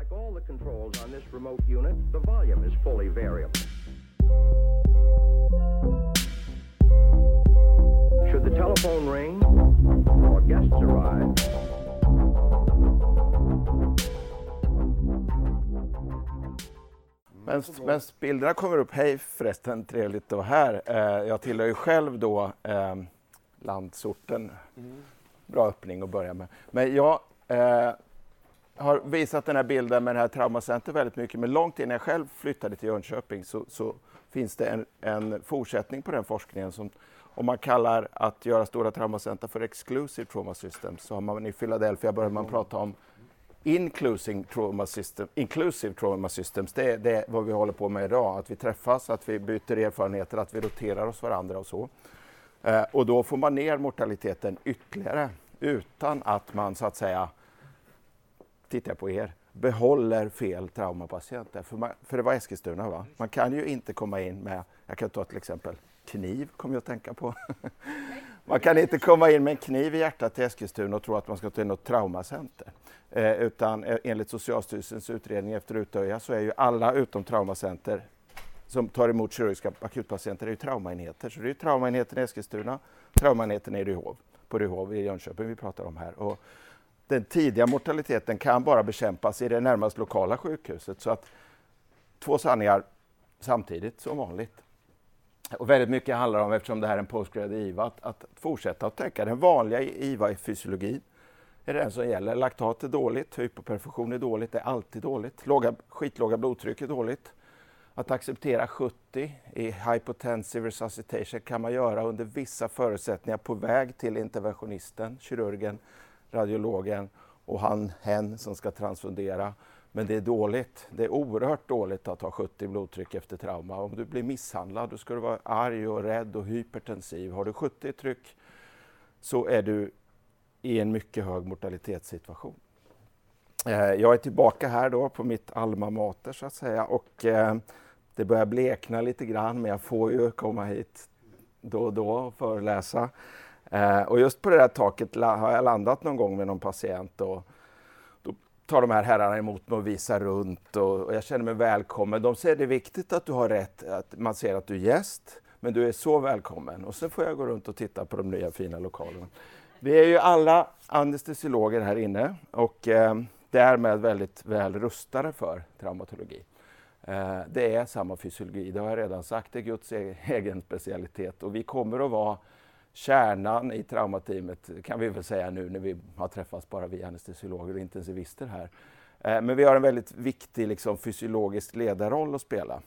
Like all the controls on this remote unit, the volume is fully variable. Should the telephone ring or guests arrive, Men bilderna kommer upp, hej förresten, trevligt att vara här. Jag tillhör ju själv då landsorten. Bra öppning att börja med. Men jag har visat den här bilden med det här traumacenter väldigt mycket. Men långt innan jag själv flyttade till Jönköping så finns det en fortsättning på den forskningen som, om man kallar att göra stora traumacenter för exclusive trauma systems, så har man i Philadelphia börjat man prata om inclusive trauma systems. Det är vad vi håller på med idag, att vi träffas, att vi byter erfarenheter, att vi roterar oss varandra och så. Och då får man ner mortaliteten ytterligare utan att man så att säga, tittar på er, behåller fel traumapatienter. För det var Eskilstuna, va? Man kan ju inte komma in med, jag kan ta till exempel kniv, kommer jag att tänka på. Man kan inte komma in med en kniv i hjärtat till Eskilstuna och tro att man ska ta in något traumacenter. Utan enligt Socialstyrelsens utredning efter Utöja så är ju alla utom traumacenter som tar emot kirurgiska akutpatienter är ju traumaenheter. Så det är ju traumaenheten i Eskilstuna, traumaenheten i Ryhov, på Ryhov i Jönköping vi pratar om här. Och den tidiga mortaliteten kan bara bekämpas i det närmast lokala sjukhuset. Så att 2 sanningar samtidigt som vanligt. Och väldigt mycket handlar om, eftersom det här är en postgrad i IVA, att fortsätta att tänka den vanliga IVA-fysiologin är den som gäller. Laktat är dåligt, hypoperfusion är dåligt, det är alltid dåligt. Skitlåga blodtryck är dåligt. Att acceptera 70 i hypotensive resuscitation kan man göra under vissa förutsättningar på väg till interventionisten, kirurgen, radiologen och hen som ska transfundera. Men det är dåligt. Det är oerhört dåligt att ha 70 blodtryck efter trauma. Om du blir misshandlad, då ska du vara arg och rädd och hypertensiv. Har du 70 tryck så är du i en mycket hög mortalitetssituation. Jag är tillbaka här då på mitt alma mater så att säga. Och det börjar blekna lite grann, men jag får ju komma hit då och då och föreläsa. Och just på det där taket har jag landat någon gång med någon patient och då tar de här herrarna emot mig och visar runt och jag känner mig välkommen. De säger det är viktigt att du har rätt, att man ser att du är gäst, men du är så välkommen. Och så får jag gå runt och titta på de nya fina lokalerna. Vi är ju alla anestesiologer här inne och därmed väldigt väl rustade för traumatologi. Det är samma fysiologi, det har jag redan sagt, det är Guds egen specialitet och vi kommer att vara kärnan i traumateamet, kan vi väl säga nu när vi har träffats bara vi anestesiologer och intensivister här. Men vi har en väldigt viktig liksom, fysiologisk ledarroll att spela.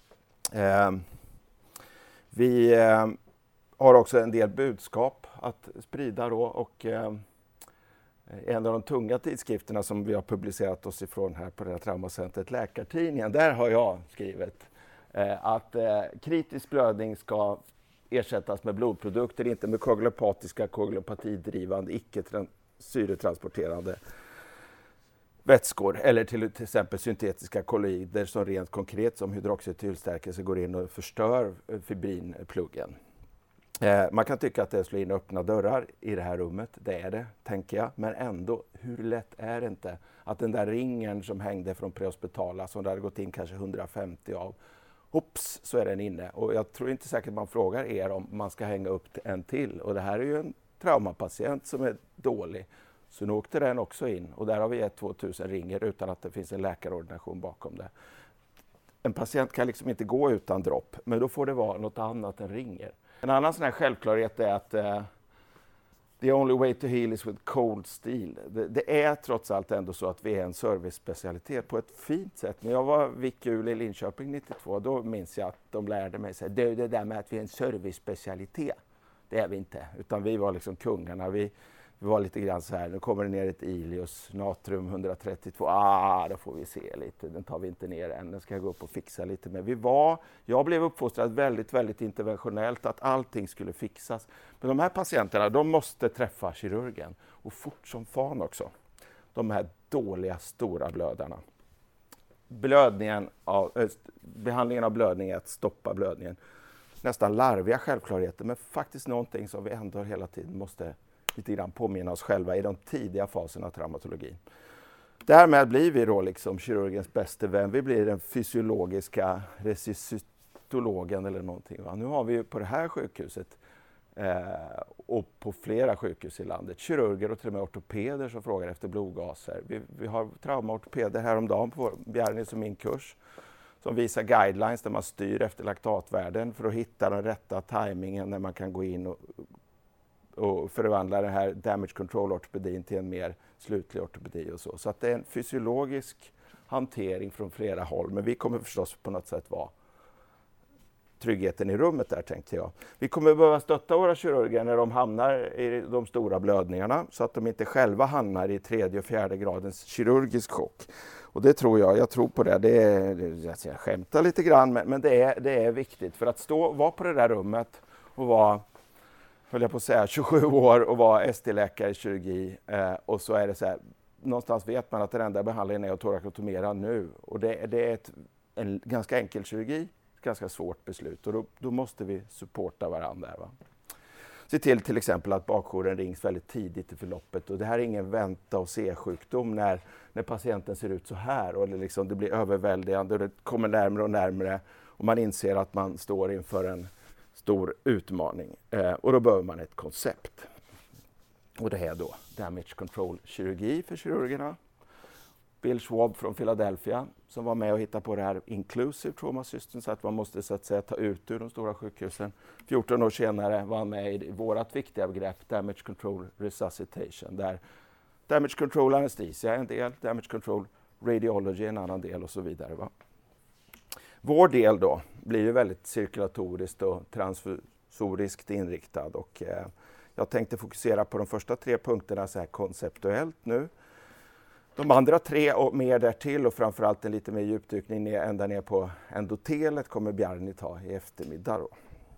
Vi har också en del budskap att sprida då och en av de tunga tidskrifterna som vi har publicerat oss ifrån här på det här traumacentret, Läkartidningen, där har jag skrivit att kritisk blödning ska ersättas med blodprodukter, inte med koagulopatidrivande, icke-syretransporterande vätskor eller till exempel syntetiska kolloider som rent konkret som hydroxyetylstärkelse går in och förstör fibrinpluggen. Man kan tycka att det slår in öppna dörrar i det här rummet, det är det, tänker jag. Men ändå, hur lätt är det inte att den där ringen som hängde från prehospitala, som det hade gått in kanske 150 av, hopps så är den inne. Och jag tror inte säkert man frågar er om man ska hänga upp en till. Och det här är ju en traumapatient som är dålig. Så nu åkte den också in och där har vi 2000 ringer utan att det finns en läkarordination bakom det. En patient kan liksom inte gå utan dropp, men då får det vara något annat än ringer. En annan sån här självklarhet är att the only way to heal is with cold steel. Det är trots allt ändå så att vi är en servicespecialitet på ett fint sätt. När jag var vikul i Linköping 92, då minns jag att de lärde mig sig det där med att vi är en servicespecialitet. Det är vi inte, utan vi var liksom kungarna. Vi var lite grann så här, nu kommer det ner ett Ilios, natrium 132, då får vi se lite, den tar vi inte ner än, den ska jag gå upp och fixa lite med. Jag blev uppfostrad väldigt, väldigt interventionellt, att allting skulle fixas. Men de här patienterna, de måste träffa kirurgen, och fort som fan också. De här dåliga, stora blödarna. Behandlingen av blödning är att stoppa blödningen. Nästan larviga självklarheter, men faktiskt någonting som vi ändå hela tiden måste lite grann påminna oss själva i de tidiga faserna av traumatologin. Därmed blir vi då liksom kirurgens bästa vän. Vi blir den fysiologiska resuscitologen eller någonting. Va? Nu har vi ju på det här sjukhuset och på flera sjukhus i landet kirurger och till och med ortopeder som frågar efter blodgaser. Vi har traumaortopeder häromdagen på Bjarnis och min kurs som visar guidelines där man styr efter laktatvärden för att hitta den rätta tajmingen när man kan gå in och förvandla den här damage control-ortopedin till en mer slutlig ortopedi och så. Så att det är en fysiologisk hantering från flera håll. Men vi kommer förstås på något sätt vara tryggheten i rummet där, tänkte jag. Vi kommer behöva stötta våra kirurger när de hamnar i de stora blödningarna så att de inte själva hamnar i 3:e och 4:e gradens kirurgisk chock. Och det tror jag tror på det. Jag skämtar lite grann, men det är viktigt för att vara på det där rummet och vara, höll jag på att säga, 27 år och vara ST-läkare i kirurgi. Och så är det så här, någonstans vet man att den enda behandlingen är att torakotomera nu. Och det är en ganska enkel kirurgi, ett ganska svårt beslut. Och då måste vi supporta varandra. Va? Se till exempel att bakjouren rings väldigt tidigt i förloppet. Och det här är ingen vänta och se-sjukdom när patienten ser ut så här. Och det blir överväldigande och det kommer närmare och närmare. Och man inser att man står inför en stor utmaning. Och då behöver man ett koncept. Och det är då damage control kirurgi för kirurgerna. Bill Schwab från Philadelphia som var med och hittade på det här inclusive trauma system så att man måste så att säga ta ut ur de stora sjukhusen. 14 år senare var han med i vårat viktiga begrepp damage control resuscitation där damage control anesthesia är en del, damage control radiology en annan del och så vidare. Va? Vår del då blir ju väldigt cirkulatoriskt och transfusoriskt inriktad och jag tänkte fokusera på de första 3 punkterna så här konceptuellt nu. De andra 3 och mer därtill och framförallt en lite mer djupdykning ända ner på endotelet kommer Bjarni ta i eftermiddag. Då.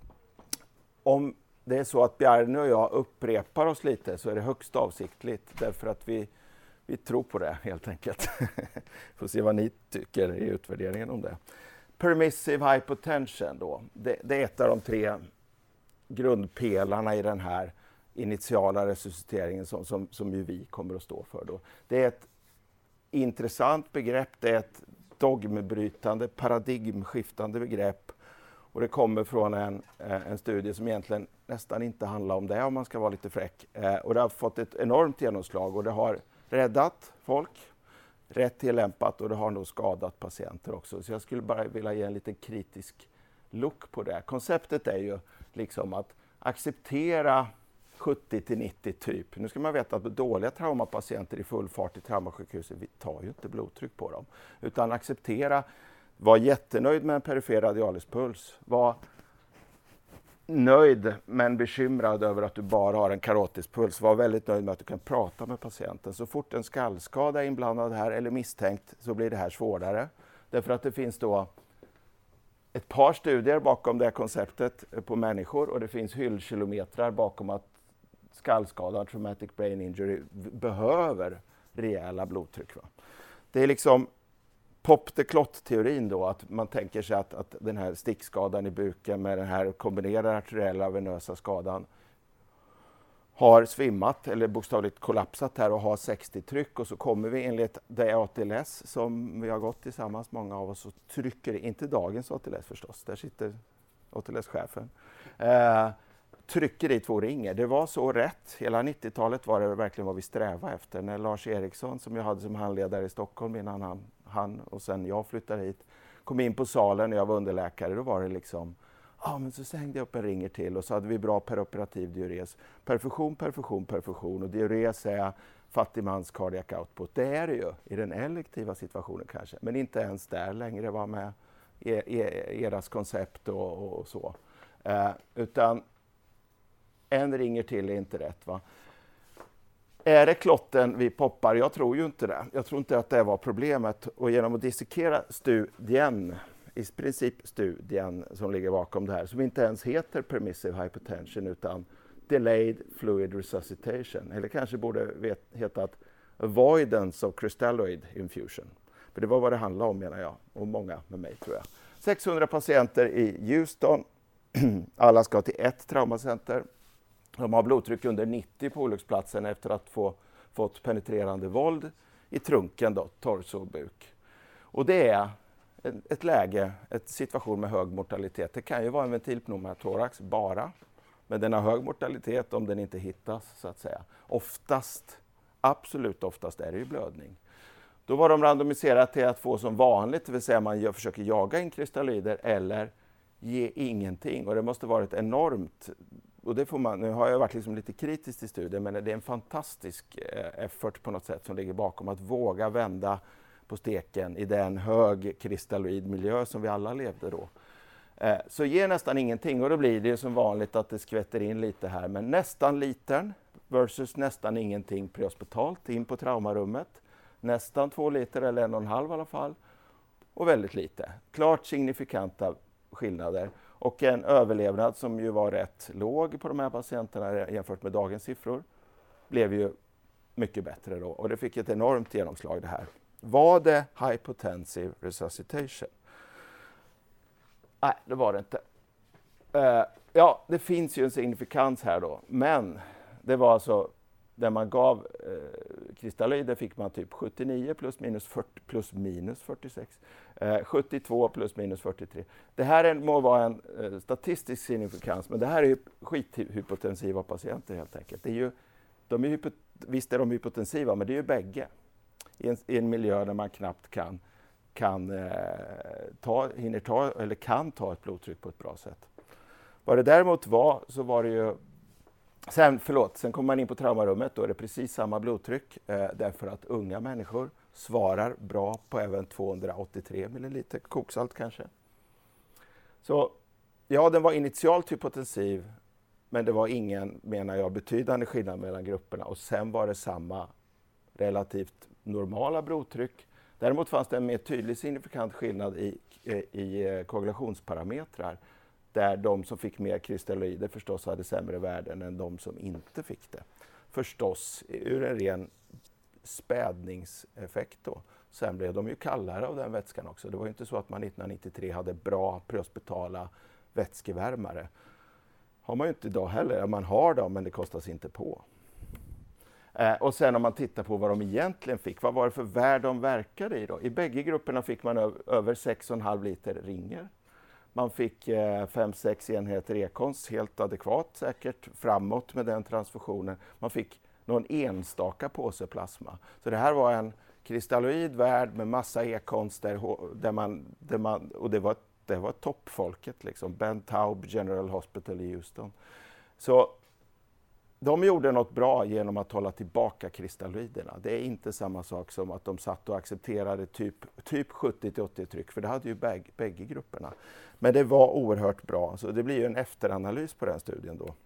Om det är så att Bjarni och jag upprepar oss lite så är det högst avsiktligt därför att vi tror på det helt enkelt. Får se vad ni tycker i utvärderingen om det. Permissive hypotension då, det är ett av de 3 grundpelarna i den här initiala resusciteringen som ju vi kommer att stå för. Då. Det är ett intressant begrepp, det är ett dogmbrytande, paradigmskiftande begrepp och det kommer från en studie som egentligen nästan inte handlar om det om man ska vara lite fräck. Och det har fått ett enormt genomslag och det har räddat folk, rätt tillämpat och det har nog skadat patienter också. Så jag skulle bara vilja ge en liten kritisk look på det. Konceptet är ju liksom att acceptera 70-90 typ. Nu ska man veta att dåliga traumapatienter i full fart i traumasjukhuset, vi tar ju inte blodtryck på dem. Utan acceptera, var jättenöjd med en perifer radialispuls. Var nöjd men bekymrad över att du bara har en karotispuls. Var väldigt nöjd med att du kan prata med patienten. Så fort en skallskada är inblandad här eller misstänkt så blir det här svårare. Därför att det finns då ett par studier bakom det här konceptet på människor och det finns hyllkilometrar bakom att skallskada, traumatic brain injury, behöver rejäla blodtryck. Va? Det är liksom pop the clot-teorin då, att man tänker sig att den här stickskadan i buken med den här kombinerade arteriella venösa skadan har svimmat eller bokstavligt kollapsat här och har 60-tryck och så kommer vi enligt det ATLS som vi har gått tillsammans, många av oss, och trycker, inte dagens ATLS förstås, där sitter ATLS-chefen, trycker i 2 ringar. Det var så rätt. Hela 90-talet var det verkligen vad vi strävade efter. När Lars Eriksson, som jag hade som handledare i Stockholm innan han och sen jag flyttade hit, kom in på salen när jag var underläkare, då var det liksom, men så hängde jag upp en ringer till och så hade vi bra peroperativ diures. Perfusion och diures är fattigmans cardiac output. Det är det ju i den elektiva situationen kanske, men inte ens där längre var med eras koncept och så. Utan en ringer till är inte rätt, va? Är det klotten vi poppar? Jag tror ju inte det. Jag tror inte att det var problemet. Och genom att dissekera studien, i princip studien som ligger bakom det här, som inte ens heter permissive hypertension utan delayed fluid resuscitation. Eller kanske borde heta avoidance of crystalloid infusion. För det var vad det handlade om, menar jag. Och många med mig, tror jag. 600 patienter i Houston. Alla ska till ett traumacenter. De har blodtryck under 90 på olycksplatsen efter att fått penetrerande våld i trunken då, torso och buk. Och det är ett läge, ett situation med hög mortalitet. Det kan ju vara en ventilpneumatorax bara, men den har hög mortalitet om den inte hittas så att säga. Oftast, absolut oftast är det ju blödning. Då var de randomiserade till att få som vanligt, det vill säga man försöker jaga in krystalloider eller ge ingenting. Och det måste varit enormt, och det får man, nu har jag varit liksom lite kritisk till studien, men det är en fantastisk effort på något sätt som ligger bakom att våga vända på steken i den hög krystalloidmiljö som vi alla levde då. Så ge nästan ingenting, och då blir det ju som vanligt att det skvätter in lite här, men nästan litern versus nästan ingenting prehospitalt in på traumarummet. Nästan 2 liter eller 1,5 i alla fall, och väldigt lite. Klart signifikanta skillnader, och en överlevnad som ju var rätt låg på de här patienterna jämfört med dagens siffror blev ju mycket bättre då, och det fick ett enormt genomslag det här. Var det hypotensive resuscitation? Nej, det var det inte. Ja, det finns ju en signifikans här då, men det var alltså där man gav krystalloider fick man typ 79 plus minus 40 plus minus 46, 72 plus minus 43. Det här må vara en statistisk signifikans, men det här är ju skithypotensiva patienter helt enkelt. Det är ju, visst är de hypotensiva, men det är ju bägge i en miljö där man knappt kan ta ett blodtryck på ett bra sätt. Vad det däremot var, så var det ju sen kommer man in på traumarummet, då är det precis samma blodtryck därför att unga människor svarar bra på även 283 ml koksalt kanske. Så ja, den var initialt hypotensiv, men det var ingen, menar jag, betydande skillnad mellan grupperna, och sen var det samma relativt normala blodtryck. Däremot fanns det en mer tydlig signifikant skillnad i koagulationsparametrar, där de som fick mer krystalloider förstås hade sämre värden än de som inte fick det. Förstås ur en ren spädningseffekt då. Sen blev de ju kallare av den vätskan också. Det var ju inte så att man 1993 hade bra prehospitala vätskevärmare. Har man ju inte idag heller. Man har dem, men det kostas inte på. Och sen om man tittar på vad de egentligen fick, vad var det för värld de verkade i då? I bägge grupperna fick man över 6,5 liter ringer. Man fick 5-6 enheter ekons, helt adekvat säkert framåt med den transfusionen. Man fick någon enstaka påse plasma. Så det här var en krystalloid värld med massa ekons och det var toppfolket liksom. Ben Taub General Hospital i Houston. Så de gjorde något bra genom att hålla tillbaka krystalloiderna. Det är inte samma sak som att de satt och accepterade typ 70-80 tryck, för det hade ju bägge grupperna. Men det var oerhört bra, så det blir ju en efteranalys på den studien då.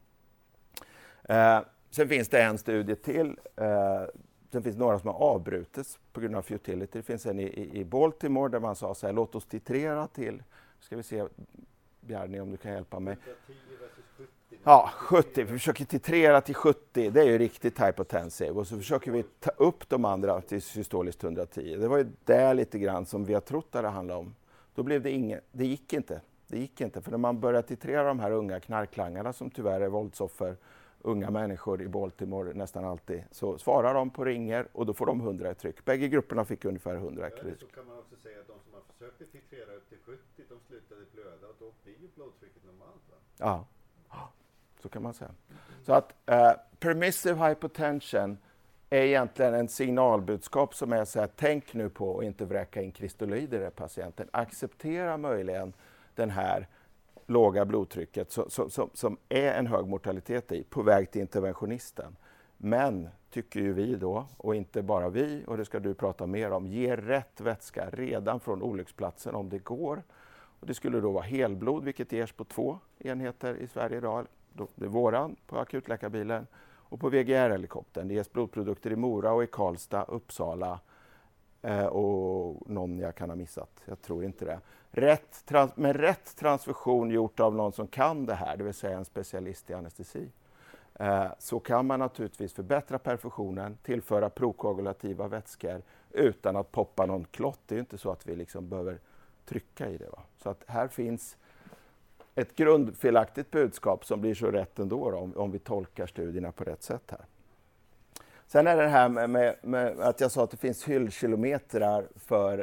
Sen finns det en studie till. Sen finns några som har avbrutits på grund av futility. Det finns en i Baltimore där man sa så här, låt oss titrera till, ska vi se, Bjarni om du kan hjälpa mig. 10 versus 70. Ja, 70. Vi försöker titrera till 70. Det är ju riktigt hypotensive. Och så försöker vi ta upp de andra till systoliskt 110. Det var ju där lite grann som vi har trott att det handlade om. Då blev det inget. Det gick inte. För när man börjar titrera de här unga knarklangarna som tyvärr är våldsoffer, unga människor i Baltimore nästan alltid, så svarar de på ringer och då får de 100 i tryck. Bägge grupperna fick ungefär 100 i tryck. Så kan man också säga att de som har försökt titrera upp till 70, de slutade blöda och då blir ju blodtrycket normalt, va? Ja. Så kan man säga. Så att permissive hypotension är egentligen en signalbudskap som är så här, tänk nu på att inte vräka in krystalloider i patienten. Acceptera möjligen den här låga blodtrycket som är en hög mortalitet i, på väg till interventionisten. Men, tycker ju vi då, och inte bara vi, och det ska du prata mer om, ge rätt vätska redan från olycksplatsen om det går. Och det skulle då vara helblod, vilket ges på 2 enheter i Sverige idag. Det är våran på akutläkarbilen och på VGR-helikoptern. Det ges blodprodukter i Mora och i Karlstad, Uppsala och någon jag kan ha missat. Jag tror inte det. Rätt transfusion gjort av någon som kan det här, det vill säga en specialist i anestesi. Så kan man naturligtvis förbättra perfusionen, tillföra prokoagulativa vätskor utan att poppa någon klott. Det är ju inte så att vi liksom behöver trycka i det. Va? Så att här finns ett grundfelaktigt budskap som blir så rätt ändå om vi tolkar studierna på rätt sätt här. Sen är det här med att jag sa att det finns hyllkilometrar för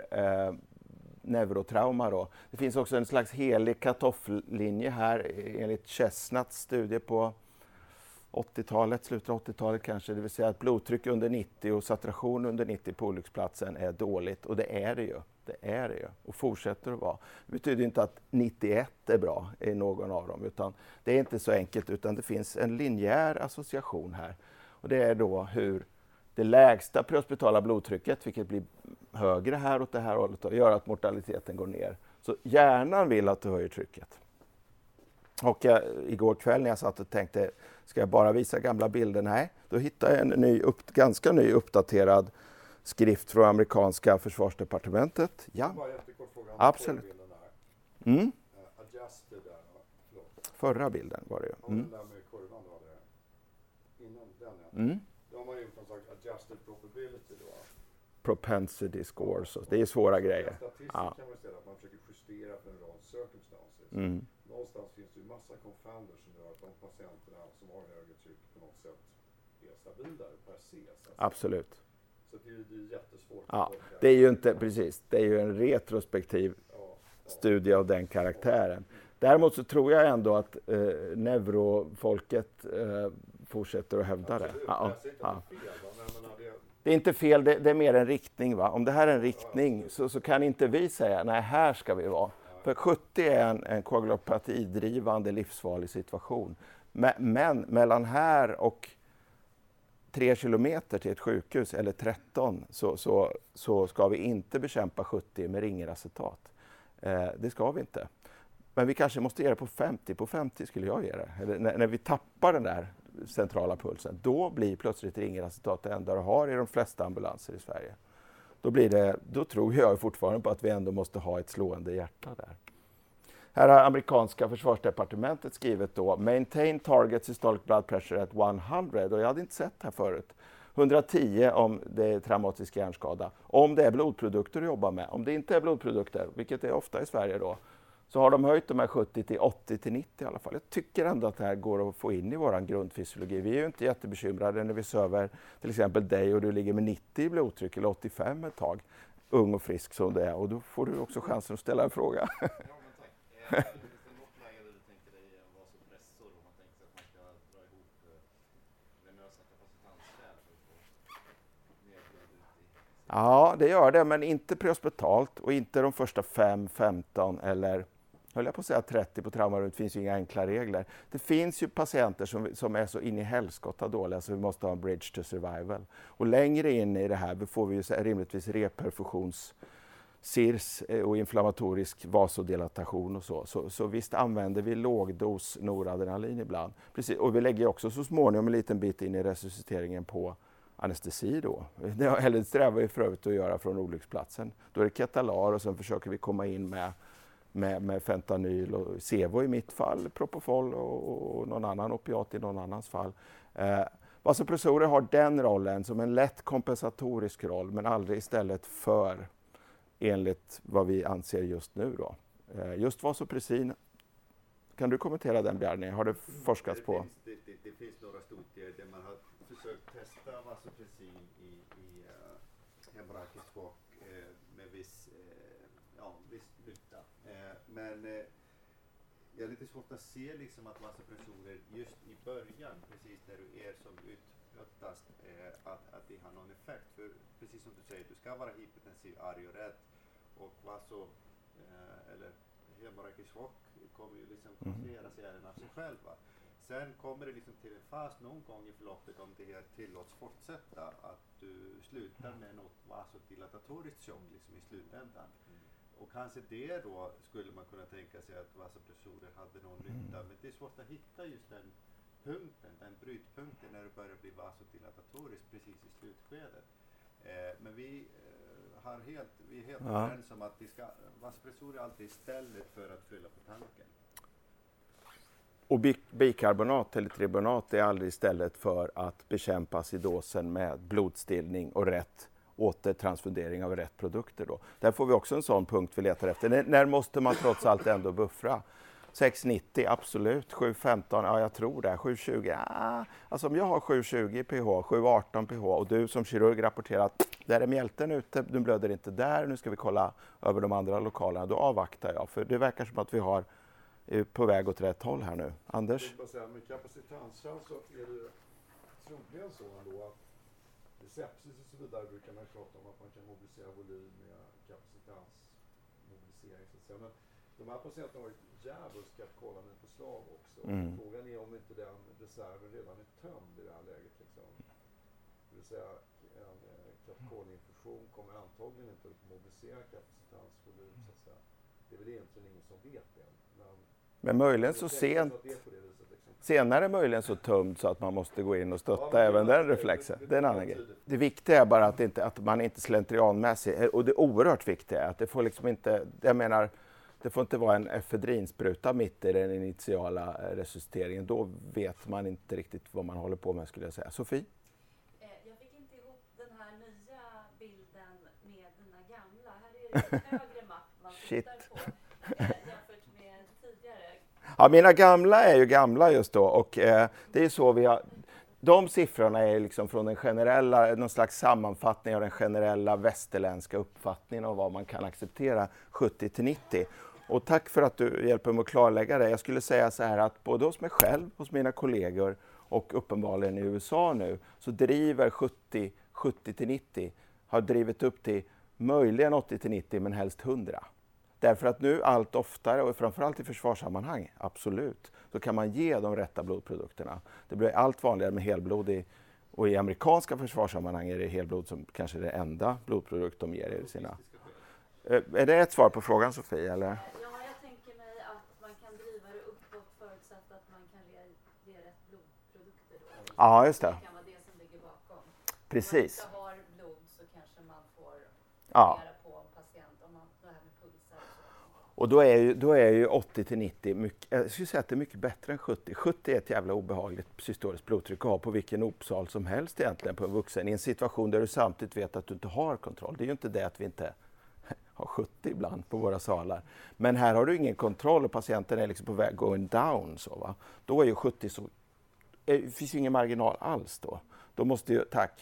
neurotrauma då. Det finns också en slags helig kartoffellinje här enligt Chestnuts studie på 80-talet, slutet av 80-talet kanske. Det vill säga att blodtryck under 90 och saturation under 90 på olycksplatsen är dåligt. Och det är det ju. Det är det ju. Och fortsätter att vara. Det betyder inte att 91 är bra i någon av dem. Utan det är inte så enkelt, utan det finns en linjär association här. Och det är då hur det lägsta prehospitala blodtrycket, vilket blir högre här åt det här hållet, gör att mortaliteten går ner. Så hjärnan vill att du höjer trycket. Och igår kväll när jag satt och tänkte, ska jag bara visa gamla bilder? Nej, då hittade jag en ganska ny uppdaterad skrift från amerikanska försvarsdepartementet. Ja, Bara jättekort fråga. absolut. Mm. Adjusted där, förlåt. Förra bilden var det ju. Ja, den där med kurvan då, det innan den ja. Mm. Då har man gjort någon slags adjusted probability då. Propensity scores. Det är svåra grejer. Statistiskt Ja. kan man säga att man försöker justera för en rad circumstances. Mm. Någonstans finns det ju massa confounders som gör att de patienterna som har högre tryck på något sätt är stabilare per se. Så Absolut. Så det är jättesvårt. Ja, det är ju inte precis. Det är ju en retrospektiv studie av den karaktären. Däremot så tror jag ändå att neurofolket fortsätter att hävda det. Ja, ja. Det är inte fel, det är mer en riktning. Va? Om det här är en riktning så kan inte vi säga nej, här ska vi vara. För 70 är en koagulopatidrivande livsfarlig situation. Men mellan här och 3 kilometer till ett sjukhus eller 13 så ska vi inte bekämpa 70 med ringeracetat. Det ska vi inte. Men vi kanske måste ge det på 50. På 50 skulle jag ge det. Eller när vi tappar den där centrala pulsen, då blir plötsligt ringeracetat det enda du har i de flesta ambulanser i Sverige. Då tror jag fortfarande på att vi ändå måste ha ett slående hjärta där. Här har amerikanska försvarsdepartementet skrivit då maintain target systolic blood pressure at 100, och jag hade inte sett här förut. 110 om det är traumatisk hjärnskada. Om det är blodprodukter att jobba med. Om det inte är blodprodukter, vilket är ofta i Sverige då, så har de höjt de här 70 till 80 till 90 i alla fall. Jag tycker ändå att det här går att få in i vår grundfysiologi. Vi är ju inte jättebekymrade när vi söver till exempel dig och du ligger med 90 i blodtryck eller 85 ett tag. Ung och frisk som det är. Och då får du också chansen att ställa en fråga. Ja, men tack. Finns det något läge där du tänker dig en vasopressor om man tänker sig att man ska dra ihop venösa kapacitanskärl för att få mer blod ut i... Ja, det gör det, men inte prehospitalt och inte de första 5, 15 eller höll jag på att säga 30 på traumarummet. Det finns ju inga enkla regler. Det finns ju patienter som är så in i helskotta dåliga så vi måste ha en bridge to survival. Och längre in i det här får vi ju rimligtvis reperfusions CIRS och inflammatorisk vasodilatation och så visst använder vi lågdos noradrenalin ibland. Precis. Och vi lägger också så småningom en liten bit in i resusciteringen på anestesi då. Det strävar vi för övrigt att göra från olycksplatsen. Då är det ketalar och sen försöker vi komma in med fentanyl och Sevo i mitt fall, Propofol och någon annan opiat i någon annans fall. Vasopressorer har den rollen som en lätt kompensatorisk roll men aldrig istället för enligt vad vi anser just nu då. Just vasopressin, kan du kommentera den, Bjarne? Har det forskats på? Det finns några studier där man har försökt testa vasopressin i hemorragisk chock med viss nytta. Men jag är lite svårt att se liksom att vasopressorer just i början, precis när du är som uttröttast, att det har någon effekt. För precis som du säger, du ska vara hypertensiv, arg och rädd. Och eller hemorragisk chock kommer ju liksom konstruera sig av sig själva. Sen kommer det liksom till en fas någon gång i förloppet om det här tillåts fortsätta att du slutar med något vasodilatoriskt tjong liksom i slutändan. Och kanske det då skulle man kunna tänka sig att vasopressorer hade någon nytta. Men det är svårt att hitta just den punkten, den brytpunkten när det börjar bli vasodilatoriskt precis i slutskedet. Men vi är helt överens om att vasopressorer alltid istället för att fylla på tanken. Och bikarbonat eller tribonat är aldrig istället för att bekämpa acidosen med blodstillning och rätt återtransfundering av rätt produkter då. Där får vi också en sån punkt vi letar efter. När måste man trots allt ändå buffra? 6,90 absolut, 7,15 ja jag tror det, 7,20 alltså om jag har 7,20 pH, 7,18 pH och du som kirurg rapporterar att där är mjälten ute, du blöder inte där, nu ska vi kolla över de andra lokalerna, då avvaktar jag för det verkar som att vi är på väg åt rätt håll här nu. Anders? Jag vill bara säga, med kapacitanskärl så är det troligen så ändå att vid sepsis och så vidare brukar man prata om att man kan mobilisera volym med kapacitansmobilisering. Så att säga. Men de här patienterna har ju djävulskat kolaminpåslag också. Frågan är om inte den reserven redan är tömd i det här läget. Liksom. Det vill säga en katkolinfusion kommer antagligen inte att mobilisera kapacitansvolym. Så att säga. Det är väl egentligen ingen som vet det. Men möjligen så sent, senare möjligen så tömd så att man måste gå in och stötta även den reflexen. Det är en annan grej. Det viktiga är bara att man inte slentrianmässigt, och det oerhört viktiga är att det får liksom inte, jag menar, det får inte vara en efedrinspruta mitt i den initiala resusciteringen. Då vet man inte riktigt vad man håller på med skulle jag säga. Sofie? Jag fick inte ihop den här nya bilden med dina gamla. Här är det en högre mapp man tittar på. Ja, mina gamla är ju gamla just då och det är så vi har, de siffrorna är liksom från den generella, någon slags sammanfattning av den generella västerländska uppfattningen av vad man kan acceptera 70-90. Och tack för att du hjälper mig att klarlägga det. Jag skulle säga så här att både hos mig själv, hos mina kollegor och uppenbarligen i USA nu så driver 70-90, har drivit upp till möjligen 80-90 men helst 100. Därför att nu allt oftare, och framförallt i försvarssammanhang, absolut, så kan man ge de rätta blodprodukterna. Det blir allt vanligare med helblod och i amerikanska försvarssammanhang är det helblod som kanske är det enda blodprodukt de ger i sina. Är det ett svar på frågan, Sofie? Eller? Ja, jag tänker mig att man kan driva det uppåt förutsatt att man kan ge rätt blodprodukter då. Ja, just det. Det kan vara det som ligger bakom. Precis. Om man inte har blod så kanske man får fundera på en patient om man det här med pulsar och så. Och då är ju 80-90, jag skulle säga att det är mycket bättre än 70. 70 är ett jävla obehagligt systoliskt blodtryck att ha på vilken opsal som helst egentligen på en vuxen. I en situation där du samtidigt vet att du inte har kontroll. Det är ju inte det att vi inte har 70 ibland på våra salar. Men här har du ingen kontroll och patienten är liksom på väg going down. Så, va? Då är ju 70 så, det finns ju ingen marginal alls då. Då måste ju, tack.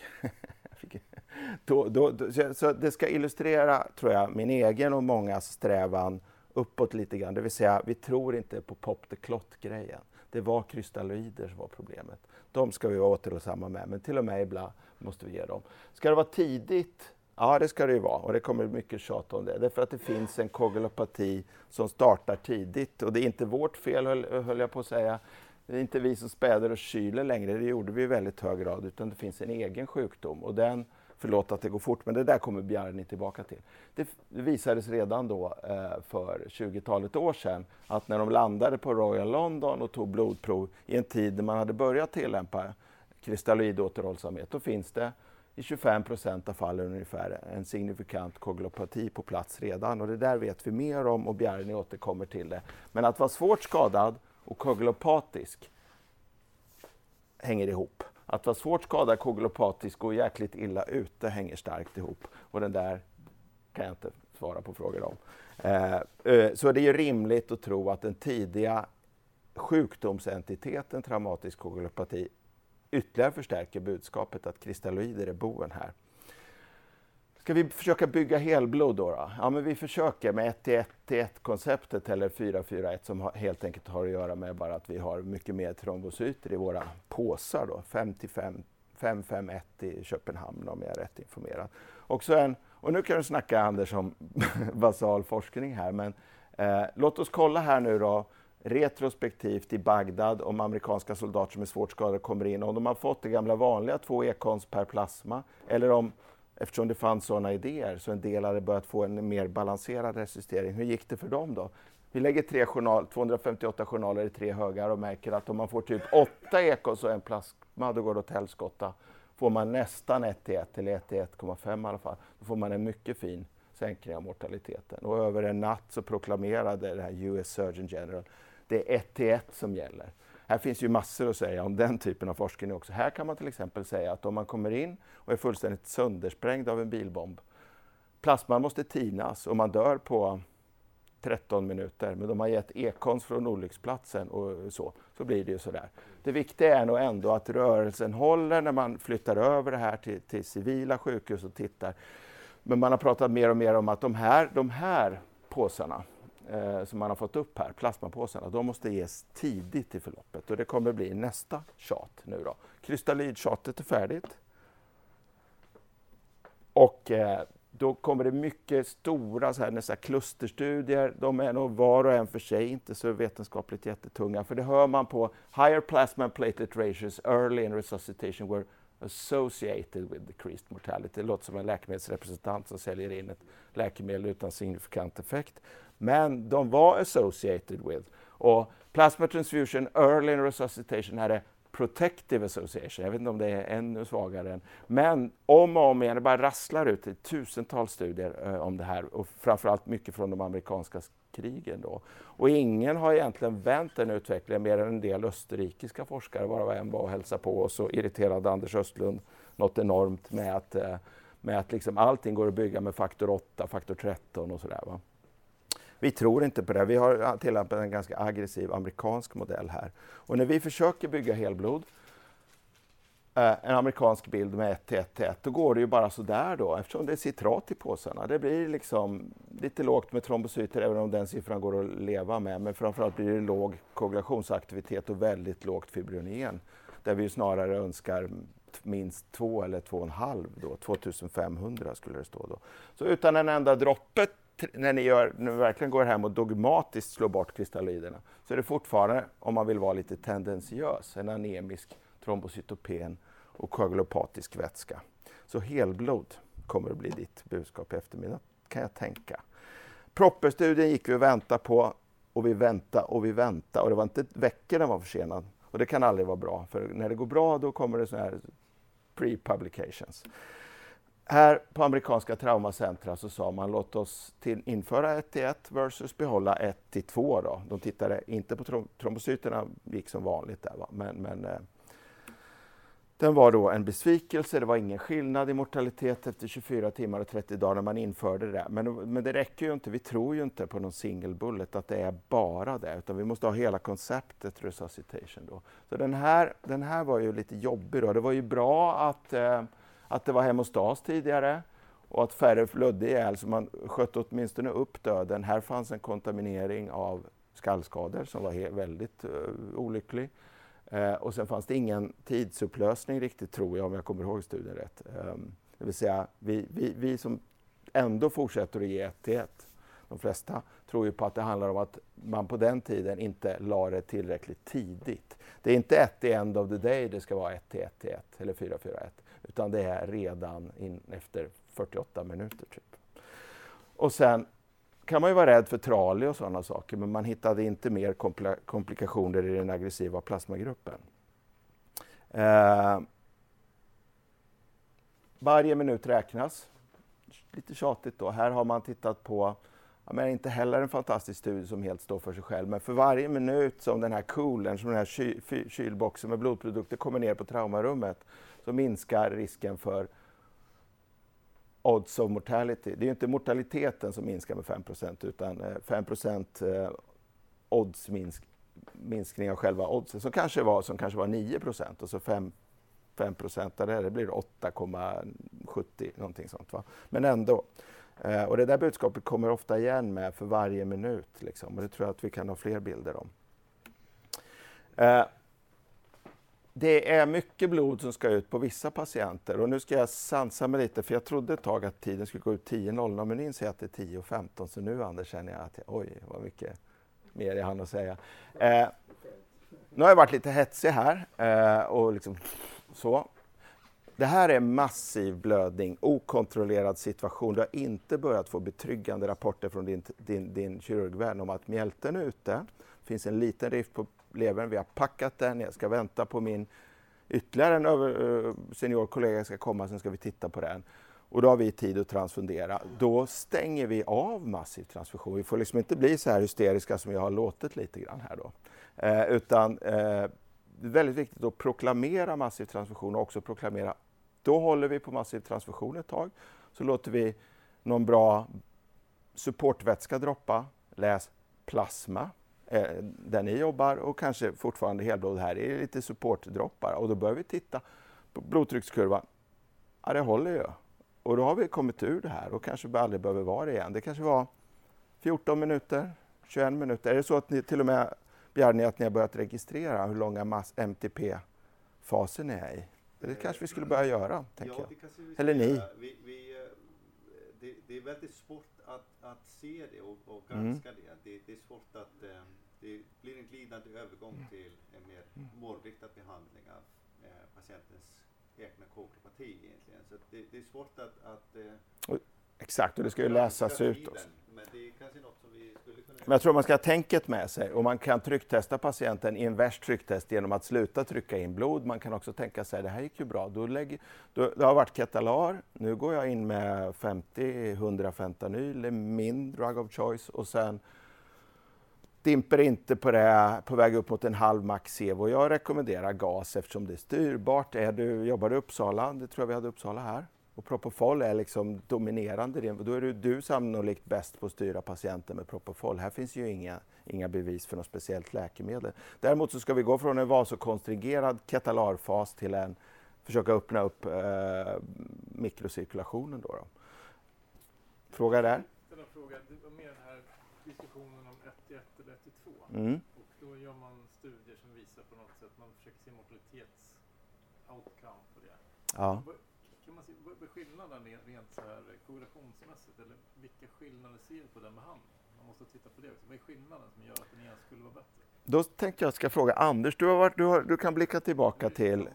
Så det ska illustrera, tror jag, min egen och mångas strävan uppåt lite grann. Det vill säga, vi tror inte på pop the clot-grejen. Det var krystalloider som var problemet. De ska vi vara återhållsamma med, men till och med ibland måste vi ge dem. Ska det vara tidigt? Ja, det ska det ju vara. Och det kommer mycket tjat om det. Därför att det finns en koagulopati som startar tidigt. Och det är inte vårt fel, höll jag på att säga. Det är inte vi som späder och kyler längre. Det gjorde vi i väldigt hög grad. Utan det finns en egen sjukdom. Och den, förlåt att det går fort, men det där kommer Bjarni tillbaka till. Det visades redan då för 20-talet år sedan att när de landade på Royal London och tog blodprov i en tid när man hade börjat tillämpa krystalloidåterhållsamhet, då finns det i 25% av fallen ungefär en signifikant koagulopati på plats redan. Och det där vet vi mer om och Bjarni återkommer till det. Men att vara svårt skadad och koagulopatisk hänger ihop. Att vara svårt skadad koagulopatisk och jäkligt illa ute hänger starkt ihop. Och den där kan jag inte svara på frågor om. Så det är ju rimligt att tro att den tidiga sjukdomsentiteten traumatisk koagulopati ytterligare förstärker budskapet att krystalloider är boven här. Ska vi försöka bygga helblod då? Ja, men vi försöker med 1-1-1-konceptet eller 4-4-1 som helt enkelt har att göra med bara att vi har mycket mer trombocyter i våra påsar då. 5-5-1 i Köpenhamn om jag är rätt informerad. Och nu kan du snacka Anders om basal forskning här, men låt oss kolla här nu då retrospektivt i Bagdad om amerikanska soldater som är svårt skadade kommer in. Om de har fått det gamla vanliga 2 ekons per plasma eller om, eftersom det fanns sådana idéer, så en del hade börjat få en mer balanserad resistering. Hur gick det för dem då? Vi lägger 258 journaler i 3 högar och märker att om man får typ 8 ekons och en plasma, då går det åt helskotta. Får man nästan 1-1 eller 1-1,5 i alla fall, då får man en mycket fin sänkning av mortaliteten. Och över en natt så proklamerade det här US Surgeon General, det är 1-1 som gäller. Här finns ju massor att säga om den typen av forskning också. Här kan man till exempel säga att om man kommer in och är fullständigt söndersprängd av en bilbomb, plasman måste tinas och man dör på 13 minuter, men de har gett ekons från olycksplatsen och så blir det ju sådär. Det viktiga är nog ändå att rörelsen håller när man flyttar över det här till civila sjukhus och tittar. Men man har pratat mer och mer om att de här påsarna som man har fått upp här, plasmapåsarna, de måste ges tidigt i förloppet och det kommer bli nästa tjat nu då. Krystallidtjatet är färdigt. Och då kommer det mycket stora nästan klusterstudier. De är nog var och en för sig inte så vetenskapligt jättetunga. För det hör man på higher plasma and platelet ratios early in resuscitation were associated with decreased mortality. Det låter som en läkemedelsrepresentant som säljer in ett läkemedel utan signifikant effekt. Men de var associated with. Och plasma transfusion early in resuscitation hade protective association. Jag vet inte om det är ännu svagare än. Men om och om igen, det bara rasslar ut i tusentals studier om det här. Och framförallt mycket från de amerikanska krigen då. Och ingen har egentligen vänt den utvecklingen mer än en del österrikiska forskare. Bara en var och hälsa på och så irriterade Anders Östlund något enormt med att liksom allting går att bygga med faktor 8, faktor 13 och sådär va. Vi tror inte på det. Vi har tillämpat en ganska aggressiv amerikansk modell här. Och när vi försöker bygga helblod, en amerikansk bild med 1:1:1, då går det ju bara så där då, eftersom det är citrat i påsarna. Det blir liksom lite lågt med trombocyter, även om den siffran går att leva med. Men framförallt blir det låg koagulationsaktivitet och väldigt lågt fibrinogen. Där vi ju snarare önskar minst 2 eller 2,5 då, 2500 skulle det stå då. Så utan en enda droppe, när ni verkligen går hem och dogmatiskt slår bort kristalliderna, så är det fortfarande, om man vill vara lite tendentiös, en anemisk trombocytopen och koagulopatisk vätska. Så helblod kommer att bli ditt budskap i eftermiddag, kan jag tänka. Propperstudien gick vi och väntade på, och vi väntade och det var inte veckor den var försenad. Och det kan aldrig vara bra, för när det går bra då kommer det såna här pre-publications. Här på amerikanska traumacentra så sa man låt oss införa 1:1 versus behålla 1:2 då. De tittade inte på trombocyterna, gick som vanligt där va. Men den var då en besvikelse, det var ingen skillnad i mortalitet efter 24 timmar och 30 dagar när man införde det. Men det räcker ju inte, vi tror ju inte på någon single bullet att det är bara det, utan vi måste ha hela konceptet resuscitation då. Så den här var ju lite jobbig då. Det var ju bra att det var hemostas tidigare och att färre flödde ihjäl, så man sköt åtminstone upp döden. Här fanns en kontaminering av skallskador som var väldigt olycklig. Och sen fanns det ingen tidsupplösning riktigt, tror jag, om jag kommer ihåg studien rätt. Det vill säga, vi som ändå fortsätter att ge 1:1, de flesta tror ju på att det handlar om att man på den tiden inte la det tillräckligt tidigt. Det är inte 1 the end of the day, det ska vara 1:1:1 eller 4:4:1, utan det är redan efter 48 minuter typ. Och sen kan man ju vara rädd för trali och sådana saker, men man hittade inte mer komplikationer i den aggressiva plasmagruppen. Varje minut räknas. Lite tjatigt då. Här har man tittat på, men inte heller en fantastisk studie som helt står för sig själv, men för varje minut som den här coolern, som den här kylboxen med blodprodukter kommer ner på traumarummet, så minskar risken för odds of mortality. Det är ju inte mortaliteten som minskar med 5%, utan 5% odds minskning av själva oddsen, som kanske var 9%, och så 5% av det blir 8,70 någonting sånt va. Men ändå. Och det där budskapet kommer ofta igen med för varje minut liksom, och det tror jag att vi kan ha fler bilder om. Det är mycket blod som ska ut på vissa patienter, och nu ska jag sansa mig lite, för jag trodde ett tag att tiden skulle gå ut 10.00, men nu inser jag att det är 10.15, så nu Anders känner jag att oj, vad mycket mer jag hann att säga. Nu har jag varit lite hetsig här och liksom så. Det här är massiv blödning, okontrollerad situation. Du har inte börjat få betryggande rapporter från din kirurgvän om att mjälten är ute. Det finns en liten rift på levern, vi har packat den, jag ska vänta på min ytterligare en seniorkollega ska komma, sen ska vi titta på den. Och då har vi tid att transfundera. Då stänger vi av massiv transfusion. Vi får liksom inte bli så här hysteriska som jag har låtit lite grann här då. Utan det är väldigt viktigt att proklamera massiv transfusion och också proklamera. Då håller vi på massiv transfusion ett tag. Så låter vi någon bra supportvätska droppa. läs plasma, där ni jobbar, och kanske fortfarande helblod här. Det är lite supportdroppar, och då bör vi titta på blodtryckskurvan. Ja, det håller ju. Och då har vi kommit ur det här och kanske aldrig behöver vara det igen. Det kanske var 14 minuter, 21 minuter. Är det så att ni till och med begär att ni har börjat registrera hur långa MTP-faser ni är i? Det kanske vi skulle börja göra, tänker jag. Eller ni. Det är väldigt svårt att se det och granska det. Det är svårt att det blir en glidande övergång till en mer målriktad behandling av patientens egna koglopati egentligen. Så det är svårt att exakt, och det ska ju läsas ut också. Men det är kanske något som vi skulle kunna... Men jag tror man ska ha tänket med sig, och man kan trycktesta patienten i en värst trycktest genom att sluta trycka in blod. Man kan också tänka sig, det här gick ju bra, det har varit Ketalar, nu går jag in med 50-100 fentanyl, min drug of choice, och sen dimper inte på det på väg upp mot en halv max Evo. Jag rekommenderar gas eftersom det är styrbart. Jobbar du i Uppsala, det tror jag vi hade Uppsala här. Och Propofol är liksom dominerande. Då är du sannolikt bäst på att styra patienten med Propofol. Här finns ju inga bevis för något speciellt läkemedel. Däremot så ska vi gå från en vasokonstrigerad ketalarfas till försöka öppna upp mikrocirkulationen då. Fråga där. Det var mer den här diskussionen om 1-1 eller 1-2. Mm. Och då gör man studier som visar på något sätt, man försöker se mortalitets-outcome på det. Ja. Kan man se, vad är skillnaden rent så här korrelationsmässigt, eller vilka skillnader ser du på den behandlingen? Man måste titta på det också. Vad är skillnaden som gör att den ena skulle vara bättre? Då tänkte jag ska fråga Anders, du kan blicka tillbaka till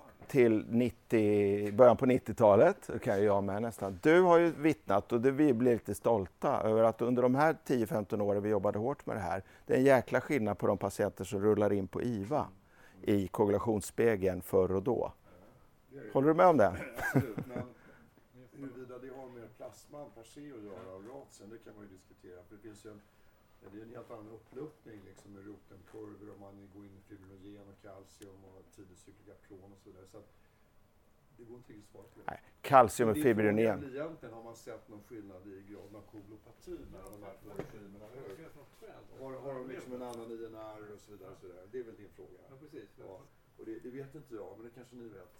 början på 90-talet, det kan jag med nästan. Du har ju vittnat, och vi blir lite stolta över att under de här 10-15 åren vi jobbade hårt med det här, det är en jäkla skillnad på de patienter som rullar in på IVA i koagulationsspegeln förr och då. Håller du med om det? Absolut, men huruvida det har med plasman per se att göra och ratsen, det kan man ju diskutera. För det finns ju det är en helt annan uppluckning liksom med rotenkurvor, om man går in i fibrinogen och kalcium och tidigt-cyklopron och så vidare. Så att det går inte riktigt svara på det. Nej, kalcium och fibrinogen. Egentligen har man sett någon skillnad i graden av koglopati mellan de här två regimerna. Har de liksom en annan INR och så vidare. Och så vidare. Det är väl din fråga. Ja, precis. Ja. Och det vet inte jag, men det kanske ni vet.